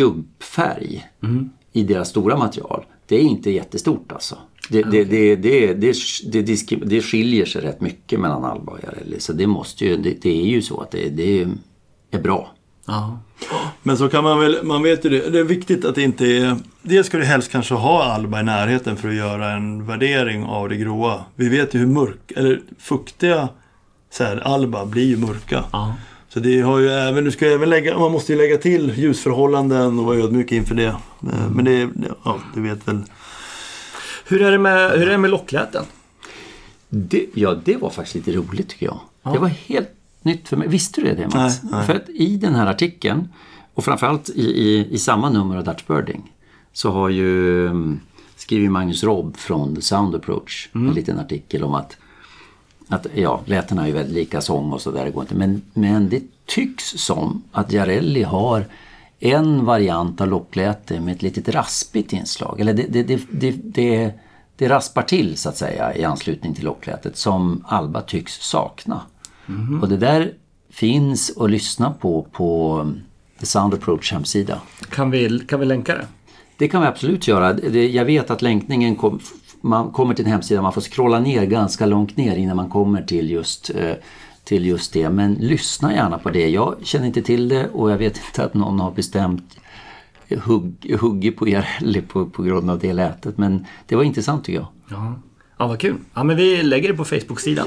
gubbfärg mm. i deras stora material, det är inte jättestort alltså. Det, okay. det, det, det, det, det, det skiljer sig rätt mycket mellan Alba och Jarelli, så det måste ju, det, det är ju så att det, det är bra. Ja. Men så kan man väl, man vet ju det, det är viktigt att det inte är, det ska du helst kanske ha Alba i närheten för att göra en värdering av det gråa. Vi vet ju hur mörk, eller fuktiga så här, Alba blir ju mörka. Ja. Så det har ju även, du ska även lägga, man måste ju lägga till ljusförhållanden och vara ödmjuk inför det. Mm. Men det, ja, du vet väl. Hur är det med, hur är det med lockläten? Det, ja, det var faktiskt lite roligt tycker jag. Ja. Det var helt nytt för mig. Visste du det, Mats? Nej, nej. För att i den här artikeln, och framförallt i, i, i samma nummer av Dutch Birding, så har ju skrivit Magnus Robb från The Sound Approach mm. en liten artikel om att, att ja, lätena är ju väldigt lika sång och så där, det går inte. Men, men det tycks som att Jarelli har en variant av lockläte med ett litet raspigt inslag. Eller det, det, det, det, det, det raspar till så att säga i anslutning till locklätet som Alba tycks sakna. Mm. Och det där finns att lyssna på på The Sound Approach hemsida. Kan vi, kan vi länka det? Det kan vi absolut göra. Det, jag vet att länkningen kom, man kommer till en hemsida, man får scrolla ner ganska långt ner innan man kommer till just, eh, till just det. Men lyssna gärna på det. Jag känner inte till det och jag vet inte att någon har bestämt hugg, hugg på er eller på, på grund av det lätet. Men det var intressant tycker jag. Ja, ja vad kul. Ja, men vi lägger det på Facebook-sidan.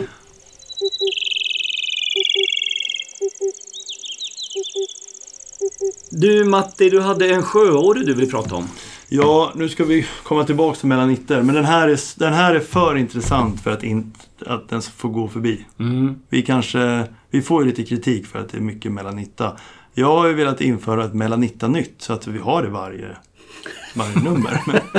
Du Matti, du hade en sjöorre du vill prata om. Ja, nu ska vi komma tillbaka till melanitter. Men den här är, den här är för intressant för att, in, att den får gå förbi. Mm. Vi kanske, vi får ju lite kritik för att det är mycket melanitta. Jag har ju velat införa ett melanitta-nytt så att vi har det varje, varje nummer.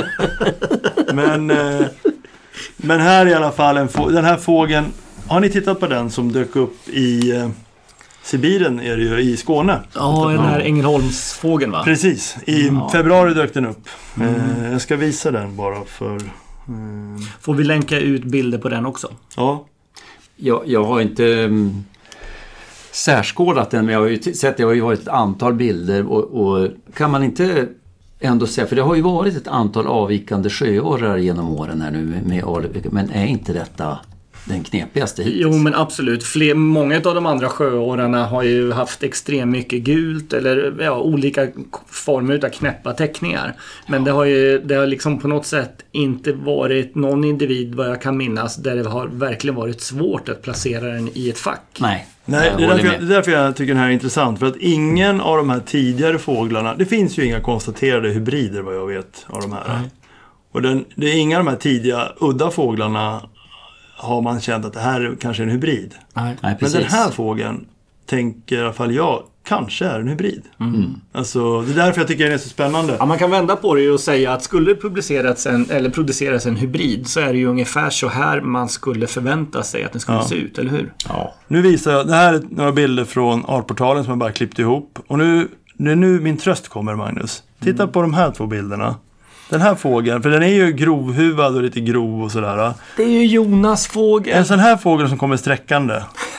Men, men, men här är i alla fall en få, den här fågeln. Har ni tittat på den som dök upp i Sibirien är det ju i Skåne? Ja, den här Ängelholmsfågeln va? Precis, i ja. februari dök den upp. Mm. Eh, jag ska visa den bara för... Eh... Får vi länka ut bilder på den också? Ja. Jag, jag har inte um, särskådat den, men jag har ju sett, det har ju varit ett antal bilder och, och kan man inte ändå säga, för det har ju varit ett antal avvikande sjöorrar genom åren här nu med, men är inte detta den knepigaste hittills? Jo, men absolut. Fler, många av de andra sjöorrarna har ju haft extremt mycket gult eller ja, olika former av knäppa teckningar. Men det har ju det har liksom på något sätt inte varit någon individ vad jag kan minnas där det har verkligen varit svårt att placera den i ett fack. Nej. Nej, det är, därför jag, det är därför jag tycker den här är intressant. För att ingen av de här tidigare fåglarna, det finns ju inga konstaterade hybrider vad jag vet av de här. Mm. Och den, det är inga av de här tidiga udda fåglarna har man känt att det här är kanske en hybrid. Nej, men den här fågeln tänker i alla fall jag kanske är en hybrid. Mm. Alltså, det är därför jag tycker den är så spännande. Ja, man kan vända på det och säga att skulle det publiceras en, eller produceras en hybrid så är det ju ungefär så här man skulle förvänta sig att den skulle ja. se ut, eller hur? Ja. Nu visar jag, det här är några bilder från Artportalen som jag bara klippt ihop. Och nu, det är nu min tröst kommer, Magnus. Titta mm. på de här två bilderna. Den här fågeln, för den är ju grovhuvad och lite grov och sådär. Det är ju Jonas fågel. En sån här fågel som kommer sträckande.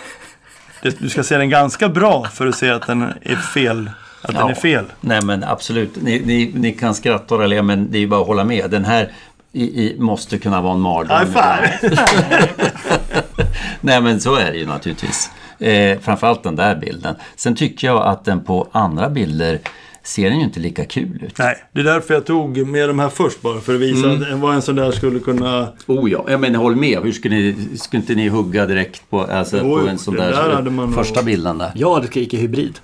Du ska se den ganska bra för att se att den är fel. Att ja. den är fel. Nej men absolut. Ni, ni, ni kan skratta och le, men det är ju bara att hålla med. Den här i, i, måste kunna vara en mardröm. Nej men så är det ju naturligtvis. Eh, framförallt den där bilden. Sen tycker jag att den på andra bilder ser den ju inte lika kul ut. Nej, det är därför jag tog med de här först bara. För att visa mm. att vad en sån där skulle kunna... Oh ja, jag menar håll med. Hur skulle ni, skulle inte ni hugga direkt på, alltså, jo, på en sån där, där första nog... bilden där? Ja, det ska icke hybrid.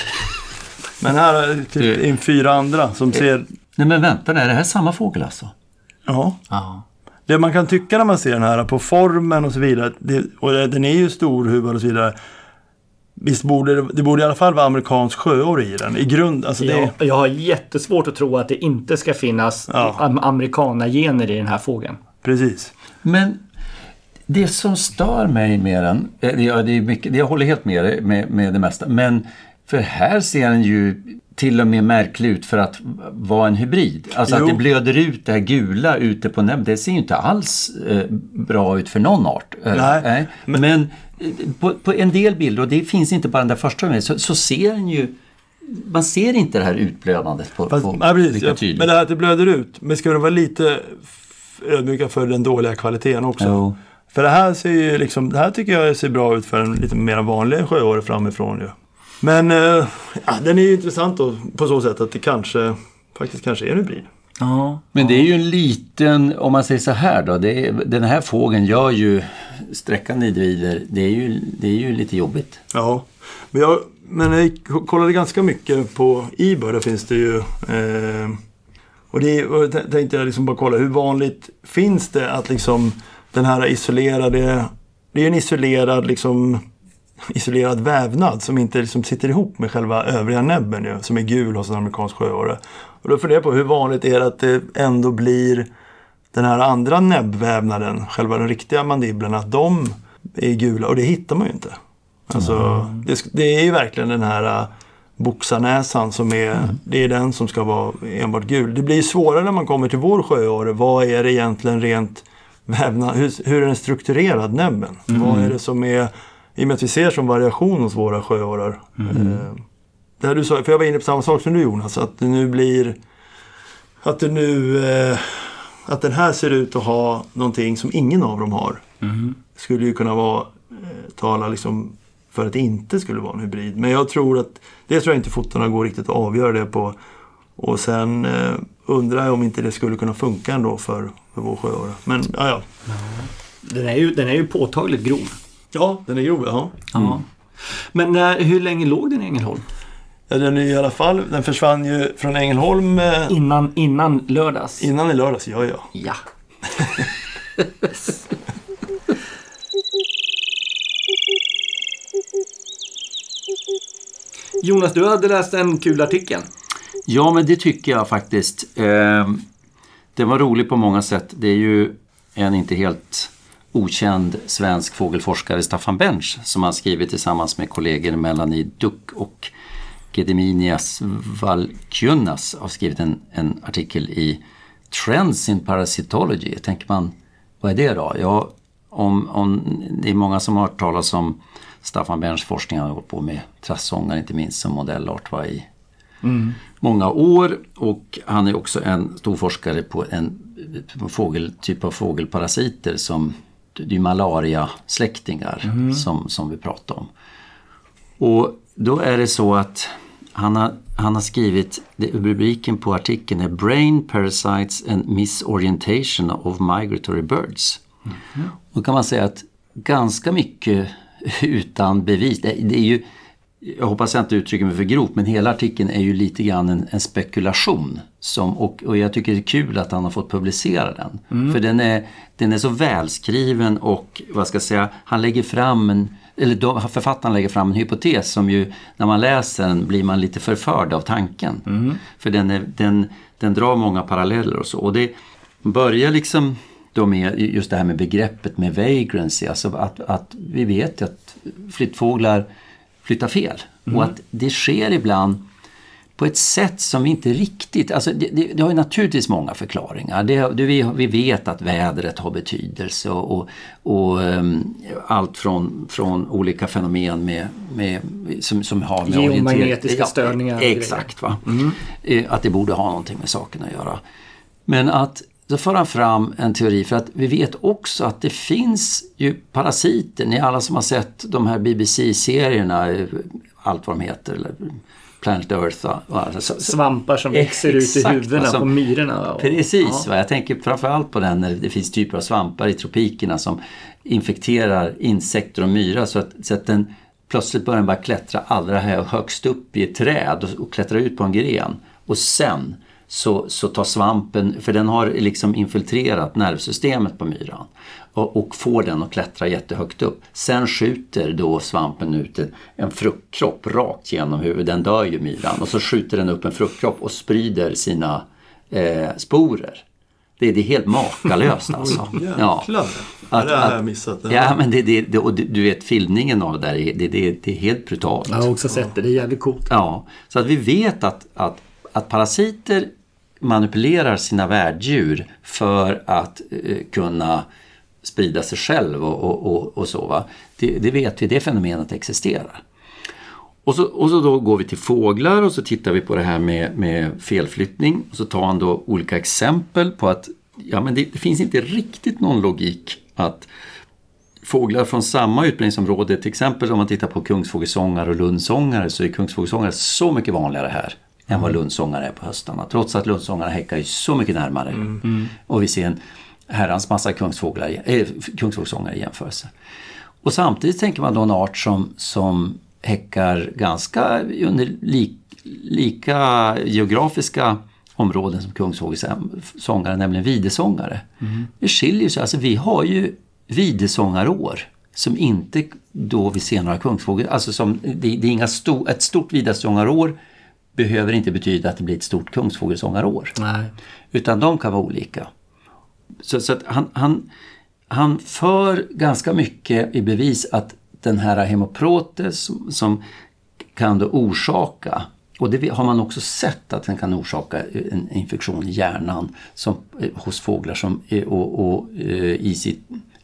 Men här är typ en fyra andra som ser... Nej men vänta, är det här samma fågel alltså? Ja. Ja. Det man kan tycka när man ser den här på formen och så vidare. Det, och den är ju storhuvad och så vidare. Visst borde det, det borde i alla fall vara amerikansk sjöorre i den. I grund, alltså det... ja, jag har jättesvårt att tro att det inte ska finnas ja. amerikanagener i den här fågeln. Precis. Men det som stör mig med den, det är mycket, jag håller helt med med, med det mesta. Men för här ser den ju till och med märklig ut för att vara en hybrid. Alltså jo. Att det blöder ut det här gula ute på näbb. Det ser ju inte alls eh, bra ut för någon art. Nej. Eh, men men på, på en del bilder, och det finns inte bara den där första med, så, så ser den ju, man ser inte det här utblödandet på, Fast, på ja, precis, lika tydligt. Men det här att det blöder ut, men ska det vara lite ödmjuka för den dåliga kvaliteten också. Jo. För det här ser ju liksom, det här tycker jag ser bra ut för en lite mer vanlig sjöorre framifrån ju. Men äh, ja, den är ju intressant då, på så sätt att det kanske faktiskt kanske är en hybrid. Ja. Men det är ju en liten, om man säger så här då, det är, den här fågeln gör ju sträckande individer, det är ju, det är ju lite jobbigt. Ja, men jag, men jag kollade ganska mycket på eBay, där finns det ju eh, och, det, och tänkte jag liksom bara kolla hur vanligt finns det att liksom den här isolerade, det är en isolerad liksom isolerad vävnad som inte liksom sitter ihop med själva övriga näbben ju, som är gul hos en amerikansk sjöorre. Och då funderar jag på hur vanligt är det att det ändå blir den här andra näbbvävnaden, själva den riktiga mandibeln, att de är gula, och det hittar man ju inte. Alltså, mm. det, det är ju verkligen den här uh, boxarnäsan som är, mm. det är den som ska vara enbart gul. Det blir svårare när man kommer till vår sjöorre. Vad är det egentligen rent vävnad, hur, hur är den strukturerad näbben? Mm. Vad är det som är i och med att vi ser som variation hos våra sjöårar. Mm. Eh, det här du sa, för jag var inne på samma sak som du, Jonas, att det nu blir att det nu eh, att den här ser ut att ha någonting som ingen av dem har. Mm. Skulle ju kunna vara eh, tala liksom för att det inte skulle vara en hybrid. Men jag tror att det tror jag inte fotorna går riktigt att avgöra det på. Och sen eh, undrar jag om inte det skulle kunna funka ändå för, för vår sjöåra. Men ja, ja. Den är ju, den är ju påtagligt grov. Ja, den är grov, ja. Mm. Ja. Men äh, hur länge låg den i Ängelholm? Ja, den är i alla fall, den försvann ju från Ängelholm eh, Innan, innan lördags? innan i lördags, ja, ja. Ja. Jonas, du hade läst en kul artikel. Ja, men det tycker jag faktiskt. Eh, det var roligt på många sätt. Det är ju en inte helt okänd svensk fågelforskare, Staffan Bench, som har skrivit tillsammans med kollegor Melanie Duck och Gediminias Valkjönas har skrivit en, en artikel i Trends in Parasitology. Tänker man, vad är det då? Ja, om, om, det är många som har hört talas om Staffan Benchs forskning. Han har hållit på med trassångar, inte minst som modellart var i mm. många år. Och han är också en stor forskare på en fågel, typ av fågelparasiter som det är malaria-släktingar mm. som, som vi pratar om. Och då är det så att han har, han har skrivit, det, rubriken på artikeln är Brain Parasites and Misorientation of Migratory Birds. Mm. Då kan man säga att ganska mycket utan bevis, det, det är ju, jag hoppas jag inte uttrycker mig för grovt, men hela artikeln är ju lite grann en, en spekulation som, och, och jag tycker det är kul att han har fått publicera den. Mm. För den är, den är så välskriven och vad ska jag säga, han lägger fram en, eller då, författaren lägger fram en hypotes som ju, när man läser den blir man lite förförd av tanken. Mm. För den, är, den, den drar många paralleller och så. Och det börjar liksom då med just det här med begreppet med vagrancy, alltså att, att vi vet att flyttfåglar flyttar fel. Mm. Och att det sker ibland på ett sätt som vi inte riktigt... Alltså det, det, det har ju naturligtvis många förklaringar. Det, det, vi, vi vet att vädret har betydelse och, och, och um, allt från, från olika fenomen med, med, som, som har med geomagnetiska störningar. Ja, exakt, va? Mm. Att det borde ha någonting med saken att göra. Men att då får han fram en teori för att vi vet också att det finns ju parasiter. Ni alla som har sett de här B B C-serierna, allt vad de heter, eller Planet Earth. Alltså, svampar som växer ut i huvudena som, på myrorna. Och, precis, ja. Jag tänker framförallt på den när det finns typer av svampar i tropikerna som infekterar insekter och myra så att, så att den plötsligt börjar bara klättra allra högst upp i ett träd och, och klättra ut på en gren. Och sen Så, så tar svampen, för den har liksom infiltrerat nervsystemet på myran och, och får den att klättra jättehögt upp. Sen skjuter då svampen ut en, en fruktkropp rakt genom huvudet, den dör ju myran, och så skjuter den upp en fruktkropp och sprider sina eh, sporer. Det, det är helt makalöst alltså. Ja, att, det har jag missat. Det ja, men det, det, det, och du vet filmningen av det där, det, det, det är helt brutalt. Jag har också sett det, det är jävligt coolt. Ja, så att vi vet att, att, att parasiter manipulerar sina värddjur för att eh, kunna sprida sig själv och, och, och, och så. Va? Det, det vet vi, det fenomenet existerar. Och så, och så då går vi till fåglar och så tittar vi på det här med, med felflyttning. Och så tar han då olika exempel på att ja, men det, det finns inte riktigt någon logik att fåglar från samma utbildningsområde, till exempel om man tittar på kungsfågelsångare och lundsångare, så är kungsfågelsångare så mycket vanligare här än vad lundsångare är på höstarna. Trots att lundsångare häckar ju så mycket närmare. Mm. Mm. Och vi ser en herrans massa kungsfåglar, äh, kungsfågelsångare i jämförelse. Och samtidigt tänker man då en art som, som häckar ganska under li, lika geografiska områden som kungsfågelsångare, nämligen videsångare. Mm. Det skiljer sig. Alltså vi har ju videsångarår som inte då vi ser några kungsfågel. Alltså som, det, det är inga sto, ett stort videsångarår behöver inte betyda att det blir ett stort kungsfågelsångarår. Nej. Utan de kan vara olika. Så, så att han, han, han för ganska mycket i bevis att den här hemoprotes som, som kan då orsaka, och det har man också sett att den kan orsaka en infektion i hjärnan som, hos fåglar som, och, och, i sitt,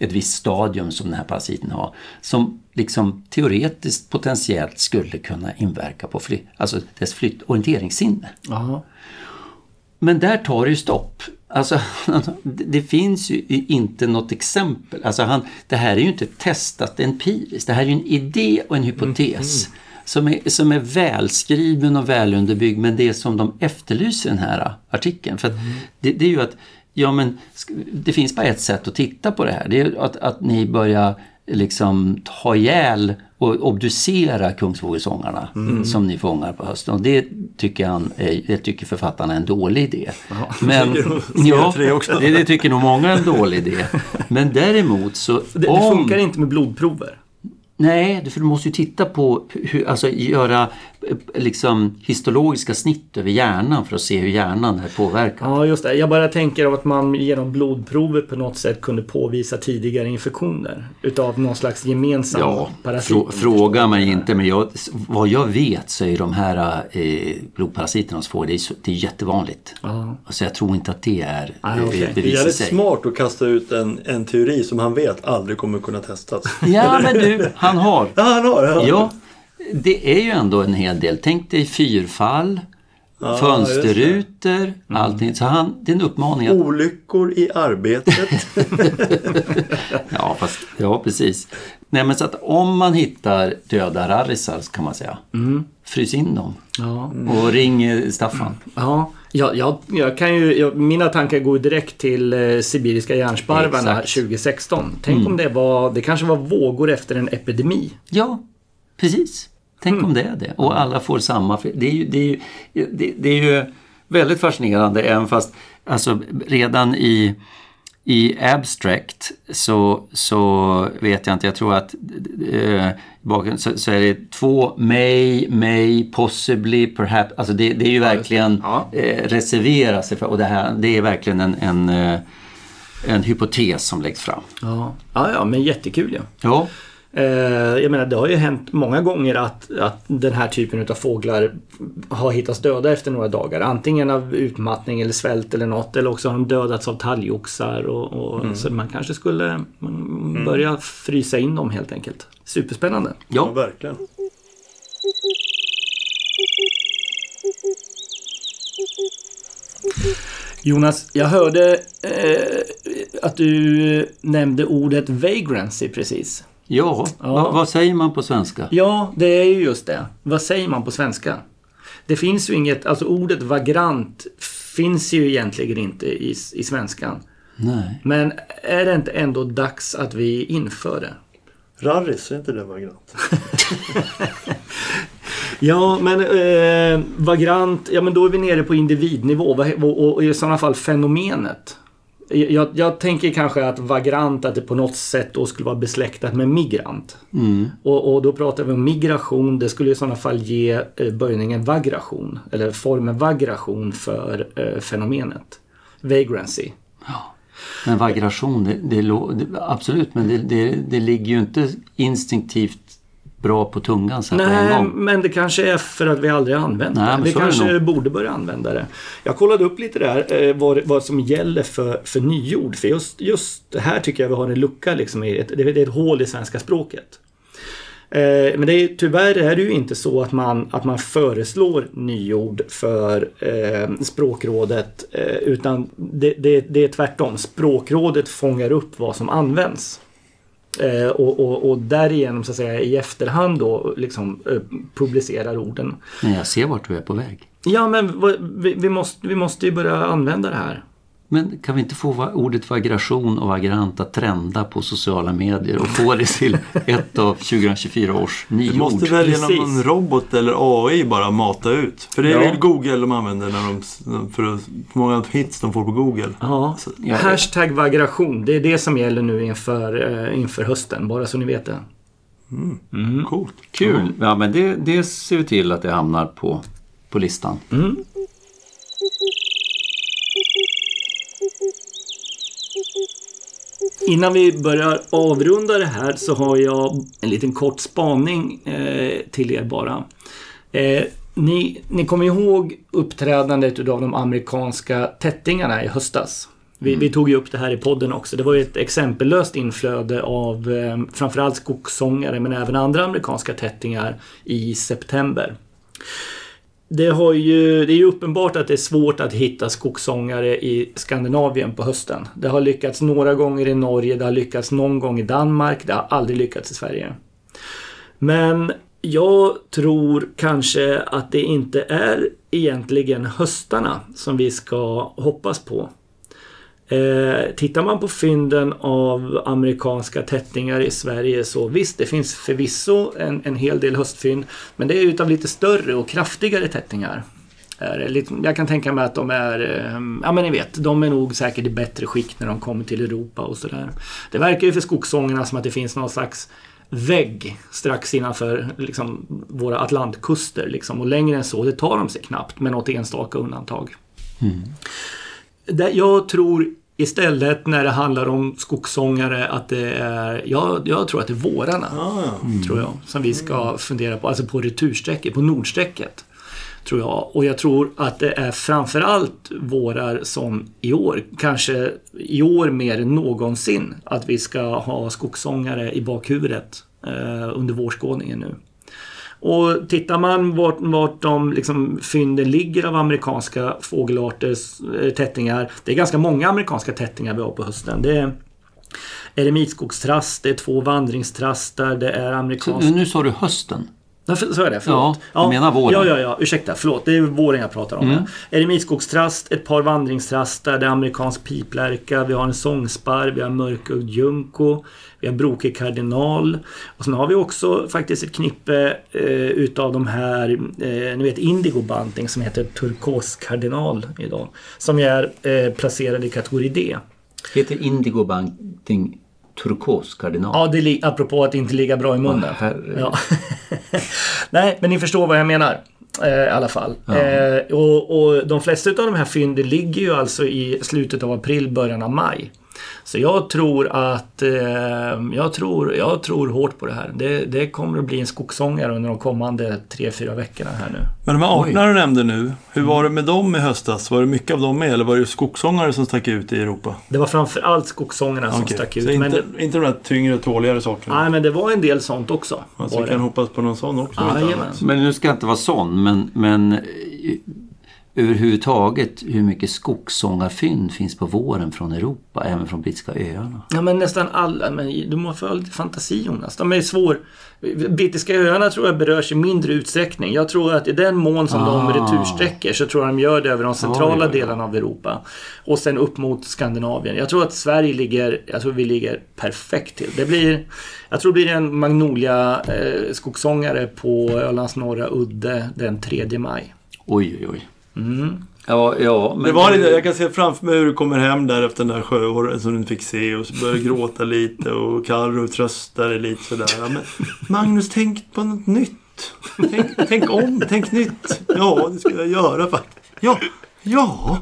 ett visst stadium som den här parasiten har, som liksom teoretiskt potentiellt skulle kunna inverka på fly, alltså dess flyttorienteringssinne. Aha. Men där tar det ju stopp. Alltså, det finns ju inte något exempel. Alltså han, det här är ju inte testat empiriskt. Det här är ju en idé och en hypotes mm. som, är, som är välskriven och välunderbyggd, men det som de efterlyser i den här artikeln. För att mm. det, det är ju att ja, men, det finns bara ett sätt att titta på det här. Det är att, att ni börjar liksom ta ihjäl och obducera kungsfågelsångarna mm. som ni fångar på hösten. Och det tycker, han, det tycker författarna är en dålig idé. Aha. Men ja, det, det tycker nog många är en dålig idé. Men däremot så... Det, om, det funkar inte med blodprover. Nej, för du måste ju titta på hur, alltså göra liksom histologiska snitt över hjärnan för att se hur hjärnan är påverkad. Ja, just det. Jag bara tänker av att man genom blodprover på något sätt kunde påvisa tidigare infektioner utav någon slags gemensam ja, parasit. Frå, fråga mig inte, men jag, vad jag vet så är de här eh, blodparasiterna hos fåglar, det är, det är jättevanligt. Ja. Alltså jag tror inte att det är ah, okay. bevis i sig. Det är väldigt smart att kasta ut en, en teori som han vet aldrig kommer kunna testas. Ja, men du, han har. Ja, han har. Ja. Ja, det är ju ändå en hel del. Tänk dig fyrfall, ja, fönsterrutor, mm. allting. Så han, det är en uppmaning. Att... Olyckor i arbetet. ja, fast, ja, precis. Nej, men så att om man hittar döda rarrisar så kan man säga, mm. frys in dem. Ja. Och ring Staffan. Ja, jag, jag, jag kan ju, jag, mina tankar går direkt till eh, sibiriska järnsparvarna Exakt. tjugo sexton. Tänk mm. om det var, det kanske var vågor efter en epidemi. Ja, precis. Tänk mm. om det är det. Och alla får samma... Det är ju, det är ju, det, det är ju väldigt fascinerande, även fast alltså, redan i, i abstract så, så vet jag inte, jag tror att eh, så, så är det två may, may, possibly, perhaps. Alltså det, det är ju verkligen ja. eh, reservera sig för, och det här, det är verkligen en, en, en hypotes som läggs fram. Ja, ja, ja men jättekul ja. Ja. Jag menar, det har ju hänt många gånger att, att den här typen av fåglar har hittats döda efter några dagar. Antingen av utmattning eller svält eller något. Eller också har de dödats av talgoxar. Och, och, mm. Så man kanske skulle man börja mm. frysa in dem helt enkelt. Superspännande. Ja, ja verkligen. Jonas, jag hörde eh, att du nämnde ordet vagrancy precis. Ja, ja. Va, vad säger man på svenska? Ja, det är ju just det. Vad säger man på svenska? Det finns ju inget, alltså ordet vagrant finns ju egentligen inte i, i svenskan. Nej. Men är det inte ändå dags att vi inför det? Rarris, är inte det vagrant? Ja, men eh, vagrant, ja men då är vi nere på individnivå och, och, och i sådana fall fenomenet. Jag, jag tänker kanske att vagrant, att det på något sätt då skulle vara besläktat med migrant. Mm. Och, och då pratar vi om migration. Det skulle i sådana fall ge eh, böjningen vagration. Eller formen vagration för eh, fenomenet. Vagrancy. Ja. Men vagration, det, det, det, absolut. Men det, det, det ligger ju inte instinktivt bra på tungan så här Nej, på en gång. Men det kanske är för att vi aldrig har använt Nej, det. Vi kanske borde börja använda det. Jag kollade upp lite där eh, vad, vad som gäller för, för nyord. För just, just här tycker jag vi har en lucka. Liksom, i ett, det är ett hål i svenska språket. Eh, men det är, tyvärr är det ju inte så att man, att man föreslår nyord för eh, språkrådet. Eh, utan det, det, det är tvärtom. Språkrådet fångar upp vad som används. Eh, och, och, och därigenom så att säga i efterhand då liksom eh, publicerar orden. Men jag ser vart du är på väg. Ja, men vi, vi, måste, vi måste ju börja använda det här. Men kan vi inte få ordet vagration och vagrant att trenda på sociala medier och få det till ett av tjugohundratjugofyra års nyord? Du måste välja någon robot eller A I bara mata ut. För det är ja. Google de använder när de, för hur många hits de får på Google. Ja. Så, ja. Hashtag vagration, det är det som gäller nu inför, äh, inför hösten, bara så ni vet det. Mm. Mm. Coolt. Kul. Mm. Ja, men det, det ser vi till att det hamnar på, på listan. Mm. Innan vi börjar avrunda det här så har jag en liten kort spaning eh, till er bara. Eh, ni, ni kommer ihåg uppträdandet av de amerikanska tättingarna i höstas. Vi, Mm. vi tog ju upp det här i podden också. Det var ju ett exempellöst inflöde av eh, framförallt skogssångare men även andra amerikanska tättingar i september. Det, har ju, det är ju uppenbart att det är svårt att hitta skogssångare i Skandinavien på hösten. Det har lyckats några gånger i Norge, det har lyckats någon gång i Danmark, det har aldrig lyckats i Sverige. Men jag tror kanske att det inte är egentligen höstarna som vi ska hoppas på. Eh, tittar man på fynden av amerikanska tättningar i Sverige så visst, det finns förvisso en, en hel del höstfynd, men det är utav lite större och kraftigare tättningar. Eh, lite, jag kan tänka mig att de är, eh, ja men ni vet, de är nog säkert i bättre skick när de kommer till Europa och sådär. Det verkar ju för skogssångerna som att det finns någon slags vägg strax innanför liksom, våra Atlantkuster liksom, och längre än så, det tar de sig knappt med något enstaka undantag. Mm. Jag tror istället när det handlar om skogssångare att det är, jag, jag tror att det är vårarna Ah, mm. tror jag, som vi ska fundera på, alltså på retursträcket, på nordsträcket tror jag. Och jag tror att det är framförallt vårar som i år, kanske i år mer än någonsin, att vi ska ha skogssångare i bakhuvudet eh, under vårskådningen nu. Och tittar man vart, vart de liksom fynden ligger av amerikanska fågelarters äh, tättingar. Det är ganska många amerikanska tättingar vi har på hösten. Det är eremitskogstrast, det är två vandringstrastar, det är amerikansk... Så, nu sa du hösten. Ja, så är det, förlåt. Ja, jag menar våren. Ja, ja, ja, ursäkta, förlåt. Det är våren jag pratar om. Mm. Eremitskogstrast, ett par vandringstrastar, det är amerikansk piplärka, vi har en sångspar, vi har mörkuggd junko, vi har brokig kardinal. Och sen har vi också faktiskt ett knippe eh, utav de här, eh, ni vet, indigobanting som heter turkoskardinal idag. Som är eh, placerade i kategori D. Heter indigobanting turkoskardinal? Ja, det är apropå att inte ligga bra i munnen. Oh, ja. Nej, men ni förstår vad jag menar. Eh, I alla fall. Ja. Eh, och, och de flesta av de här fynden ligger ju alltså i slutet av april, början av maj. Så jag tror att eh, jag, tror, jag tror hårt på det här. Det, det kommer att bli en skogssångare under de kommande tre, fyra veckorna här nu. Men de här arterna du nämnde nu, hur var det med dem i höstas? Var det mycket av dem med eller var det skogssångare som stack ut i Europa? Det var framförallt skogssångarna som Okej, stack ut. så inte, Men det, inte de där tyngre, tåligare sakerna? nej, men det var en del sånt också. Alltså var vi kan det. hoppas på någon sån också. Ja, inte jajamän. annat. Men nu ska jag inte vara sån, men, men överhuvudtaget hur mycket skogssångarfynd finns på våren från Europa, även från brittiska öarna? Ja, men nästan alla, men du måste ha lite fantasi, Jonas. De är svår. Brittiska öarna tror jag berörs i mindre utsträckning. Jag tror att i den mån som Ah. de retursträcker så tror jag de gör det över de centrala Ja, ja, ja. delarna av Europa. Och sen upp mot Skandinavien. Jag tror att Sverige ligger, jag tror vi ligger perfekt till. Det blir, jag tror det blir en magnolia eh, skogssångare på Ölands norra udde den tredje maj. Oj, oj, oj. Mm. Ja, ja, men Det var lite, jag kan se framför mig hur du kommer hem där efter den där sjöåret som du fick se och så börjar gråta lite och Karro tröstar dig lite sådär. Ja, men Magnus, tänk på något nytt. Tänk, tänk om, tänk nytt. Ja, det ska jag göra faktiskt. Ja, ja.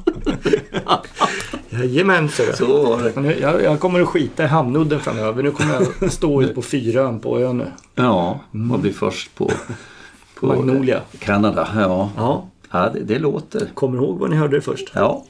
Jajamän, så det. så var det. Nu, jag, jag kommer att skita i hamnudden framöver. Nu kommer jag stå ut på Fyrön på ön nu. Ja, och bli först på, på Magnolia. Kanada. Ja, Ja, ja det, det låter. kommer ihåg vad ni hörde det först. Ja.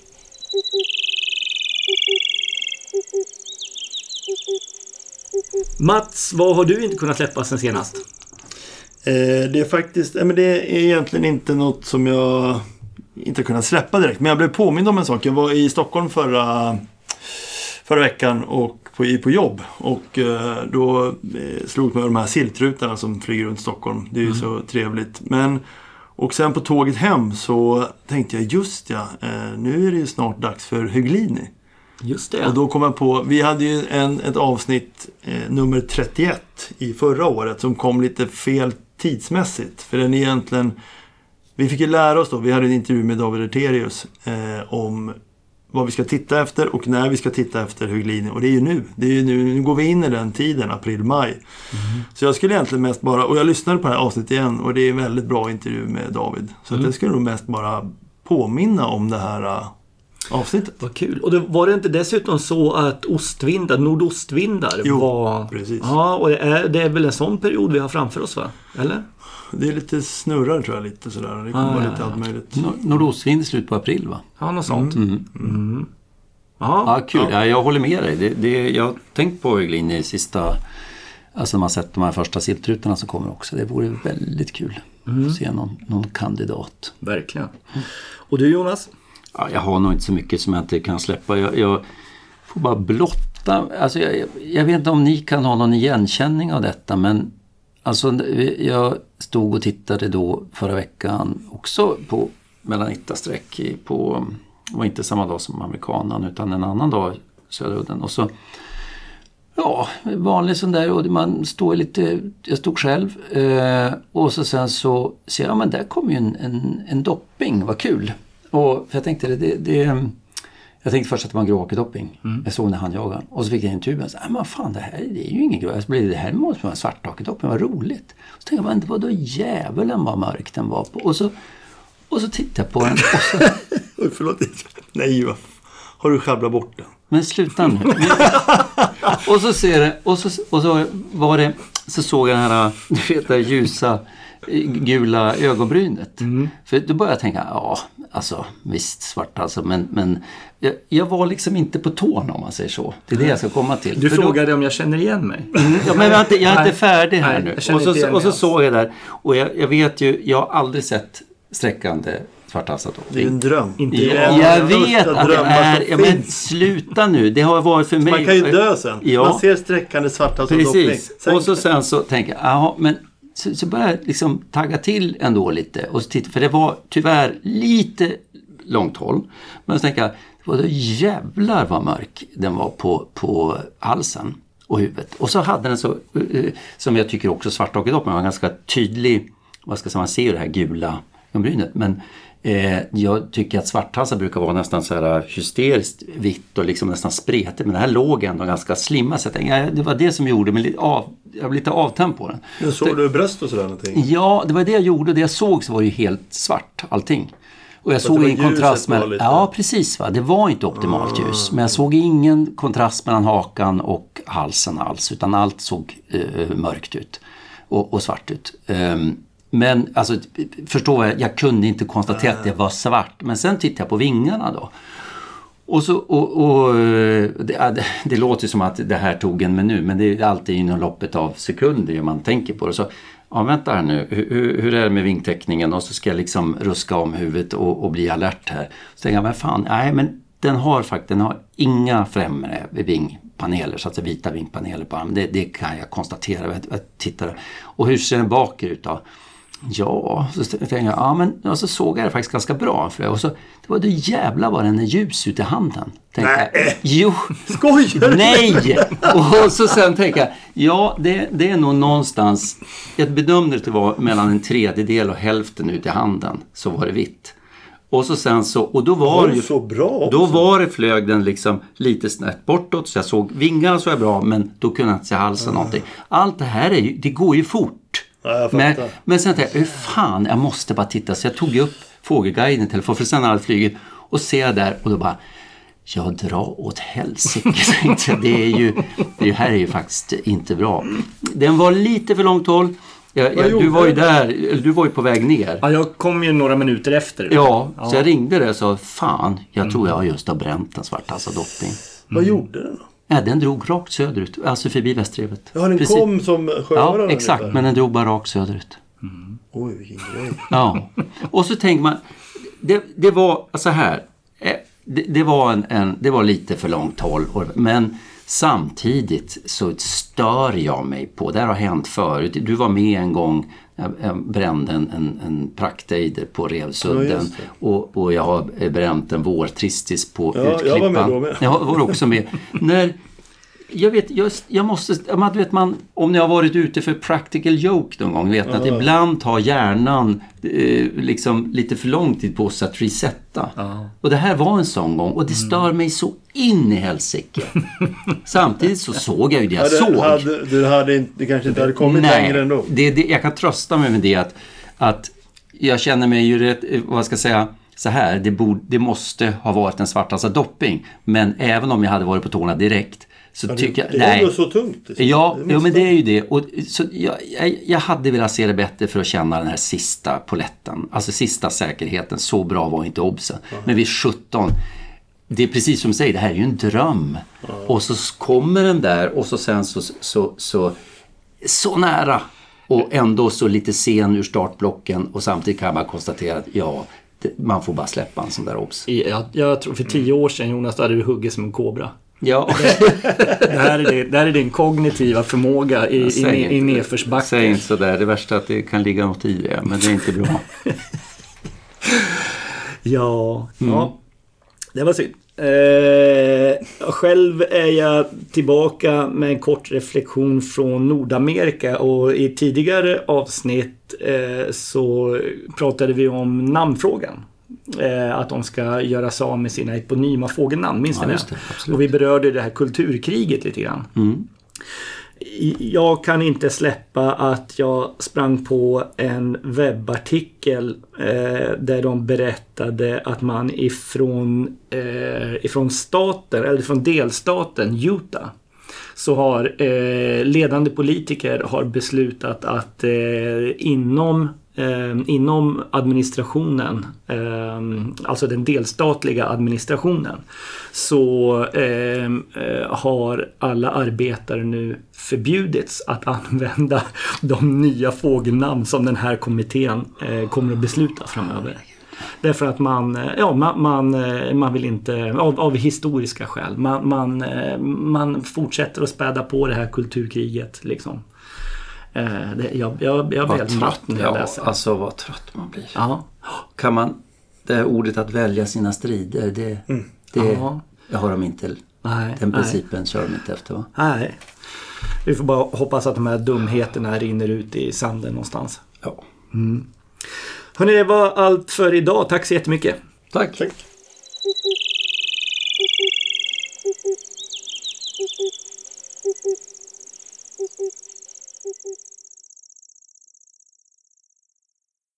Mats, vad har du inte kunnat släppa sen senast? Eh, det är faktiskt, eh, men det är egentligen inte något som jag inte kunnat släppa direkt. Men jag blev påmind om en sak. Jag var i Stockholm förra, förra veckan och på, på jobb. Och eh, då eh, slog med de här siltrutarna som flyger runt Stockholm. Det är ju mm. så trevligt. Men, och sen på tåget hem så tänkte jag just ja, eh, nu är det ju snart dags för Höglini. Just det. Och då kom jag på, vi hade ju en, ett avsnitt eh, nummer trettioett i förra året som kom lite fel tidsmässigt. För den egentligen, vi fick ju lära oss då, vi hade en intervju med David Erterius eh, om vad vi ska titta efter och när vi ska titta efter Höglini. Och det är ju nu, det är ju nu, nu går vi in i den tiden, april-maj. Mm. Så jag skulle egentligen mest bara, och jag lyssnade på det här avsnittet igen och det är en väldigt bra intervju med David. Så mm. att jag skulle nog mest bara påminna om det här avsnittet. Vad kul. Och det, var det inte dessutom så att ostvindar, nordostvindar jo, var... precis. Ja, och det är, det är väl en sån period vi har framför oss, va? Eller? Det är lite snurrar tror jag, lite sådär. Det kommer Ah, vara ja, lite ja. allt möjligt. Nordostvind i slutet på april, va? Ja, något sånt. Mm. Mm. Ja, kul. Ja. Jag håller med dig. Det, det, jag har tänkt på öglin i sista... Alltså när man sett de här första siltrutorna som kommer också. Det vore väldigt kul mm. att se någon, någon kandidat. Verkligen. Mm. Och du Jonas? Ja, jag har nog inte så mycket som jag inte kan släppa. Jag, jag får bara blotta. Alltså jag, jag, jag vet inte om ni kan ha någon igenkänning av detta. Men alltså, jag stod och tittade då förra veckan också på Melanitta-streck. På, det var inte samma dag som amerikanen utan en annan dag i Söderudden. Och så ja, vanlig sån där och man står lite, jag stod själv eh, och så sen så ser jag, ja men där kommer ju en, en, en dopping, vad kul. Och för jag tänkte det, det, det jag tänkte först att det var en gråkedopping. Mm. Jag såg när han jagade och så fick jag en tuben och sa, men fan det här det är ju ingen grå, alltså, det här måste vara en svarthakedopping, vad roligt. Så tänkte jag, men det var då djävulen vad mörk den var på. Och så, och så tittade jag på den och så... Oj, förlåt, nej vad har du sjabblat bort den? Men sluta nu. och så ser det och så och så var det så såg jag den här du vet det ljusa gula ögonbrynet. Mm. För då började jag tänka ja, alltså visst svart alltså men men jag, jag var liksom inte på tårna om man säger så. Det är det jag ska komma till. Du För frågade då, om jag känner igen mig. Mm, ja, men jag är inte, jag är inte färdig här nej, nu. Och så och så såg jag där och jag, jag vet ju jag har aldrig sett sträckande svarthalsad dopping. Det är en dröm. Inte jag, jag vet att det är... Ja, men sluta nu. Det har varit för mig... Man kan ju dö sen. Ja. Man ser sträckande svarthalsad dopping. Precis. Sen... Och så sen så tänker jag... Jaha, men så, så börjar jag liksom tagga till ändå lite. Och så titta, för det var tyvärr lite långt håll. Men så tänker jag... Det var så jävlar vad mörk den var på, på halsen och huvudet. Och så hade den så... Som jag tycker också svarthaket upp. Men var ganska tydlig... Vad ska man se det här gula ögonbrynet. Men... Eh, jag tycker att svarthalsar brukar vara nästan så här hysteriskt vitt och liksom nästan spretigt, men det här låg ändå ganska slimma så jag tänkte, ja, det var det som gjorde mig lite av, jag blev lite avtänd på den. Jag såg så, du bröst och sådär någonting? Ja, det var det jag gjorde, det jag såg så var ju helt svart allting. Och jag såg en kontrast med, ja precis va, det var inte optimalt ah. ljus, men jag såg ingen kontrast mellan hakan och halsen alls, utan allt såg eh, mörkt ut och, och svart ut. Um, Men alltså, förstår jag, jag kunde inte konstatera att det var svart. Men sen tittade jag på vingarna då. Och, så, och, och det, det, det låter som att det här tog en minut. Men det är alltid inom loppet av sekunder man tänker på det. Så, ja vänta här nu, hur, hur är det med vingtäckningen? Och så ska jag liksom ruska om huvudet och, och bli alert här. Så tänker jag, men fan, nej men den har faktiskt, den har inga främre vingpaneler. Så att det är vita vingpaneler på armen. Det, det kan jag konstatera, jag, jag tittar. Och hur ser den bakut då? Ja, så tänkte jag, ja men och så såg jag det faktiskt ganska bra för det. Och så, det var det jävla var den är ljus ut i handen. Nej, jag, jo, skojar. Nej, och så sen tänkte jag, ja det, det är nog någonstans, jag bedömde det var mellan en tredjedel och hälften ut i handen så var det vitt. Och så sen så, och då var det ju så bra också. Då var det flög den liksom lite snett bortåt så jag såg vingarna så är bra men då kunde jag inte se halsen mm. någonting. Allt det här är ju, det går ju fort. Ja, men, men sen tänkte jag, fan, jag måste bara titta. Så jag tog upp fågelguiden till för sen hade flyget och ser där och då bara, jag drar åt helsike. det är ju, det här är ju faktiskt inte bra. Den var lite för långt håll. Jag, jag, du var ju där, du var ju på väg ner. Ja, jag kom ju några minuter efter. Ja, ja. Så jag ringde det och sa, fan, jag mm. tror jag just har bränt en svarthalsad dopping. Mm. Vad gjorde den då? Ja, den drog rakt söderut, alltså förbi Västrevet. Ja, den Precis. kom som sjövararen. Ja, exakt, ungefär. Men den drog bara rakt söderut. Mm. Oj, vilken grej. Ja, och så tänker man, det, det var så här, det, det, var en, en, det var lite för långt håll, men samtidigt så stör jag mig på, det har hänt förut, du var med en gång, jag brände en, en, en praktejder på Revsudden ja, och, och jag har bränt en vårtristis på ja, Utklippan. Jag var med då med. Jag var också med. När, jag vet, jag, jag måste, man vet man, om ni har varit ute för practical joke någon gång, vet ni ja. att ibland tar hjärnan eh, liksom lite för lång tid på sig att resetta. Ja. Och det här var en sån gång och det stör mm. mig så in i helsike. Samtidigt så såg jag ju det jag hade, såg. Hade, du hade inte, det kanske inte hade kommit Nej, längre ändå. Det, det, jag kan trösta mig med det att, att jag känner mig ju rätt, vad ska jag säga, så här, det, borde, det måste ha varit en svarthalsad dopping. Men även om jag hade varit på tårna direkt så ja, tycker jag, det nej. Det är så tungt. Det ja, det ja, men det är ju det. Och, så jag, jag, jag hade velat se det bättre för att känna den här sista poletten. Alltså sista säkerheten. Så bra var inte obsen. Ja. Men vid sjutton, det är precis som du säger, det här är ju en dröm. Ja. Och så kommer den där och så sen så, så, så, så, så nära. Och ändå så lite sen ur startblocken och samtidigt kan man konstatera att ja, det, man får bara släppa en sån där obs. Jag, jag tror för tio år sedan, Jonas, då hade du huggit som en kobra. Ja. Det, det, här är det, det här är din kognitiva förmåga i, i, i nedförsbacken. Säg inte sådär, det värsta att det kan ligga något i det, men det är inte bra. ja, mm. ja, det var synd. Eh, själv är jag tillbaka med en kort reflektion från Nordamerika, och i tidigare avsnitt eh, så pratade vi om namnfrågan. Eh, att de ska göra sig av med sina eponyma fågelnamn, minns ja, ni det? Och vi berörde det här kulturkriget lite grann. Mm. Jag kan inte släppa att jag sprang på en webbartikel eh, där de berättade att man ifrån, eh, ifrån staten, eller från delstaten Utah, så har eh, ledande politiker har beslutat att eh, inom Eh, inom administrationen, eh, alltså den delstatliga administrationen, så eh, har alla arbetare nu förbjudits att använda de nya fågelnamn som den här kommittén eh, kommer att besluta framöver. Därför att man, ja, man, man, man vill inte, av, av historiska skäl, man, man, man fortsätter att späda på det här kulturkriget liksom. Eh, det, jag, jag, jag blir helt matt när jag läser. Ja, alltså vad trött man blir. Ja. Kan man, det här ordet att välja sina strider, det, mm. det, ja. det har de inte, nej, den principen nej. kör de inte efter, va? Nej, vi får bara hoppas att de här dumheterna rinner ut i sanden någonstans. Ja. Mm. Hörrni, det var allt för idag. Tack så jättemycket. Tack. Tack. Thank you.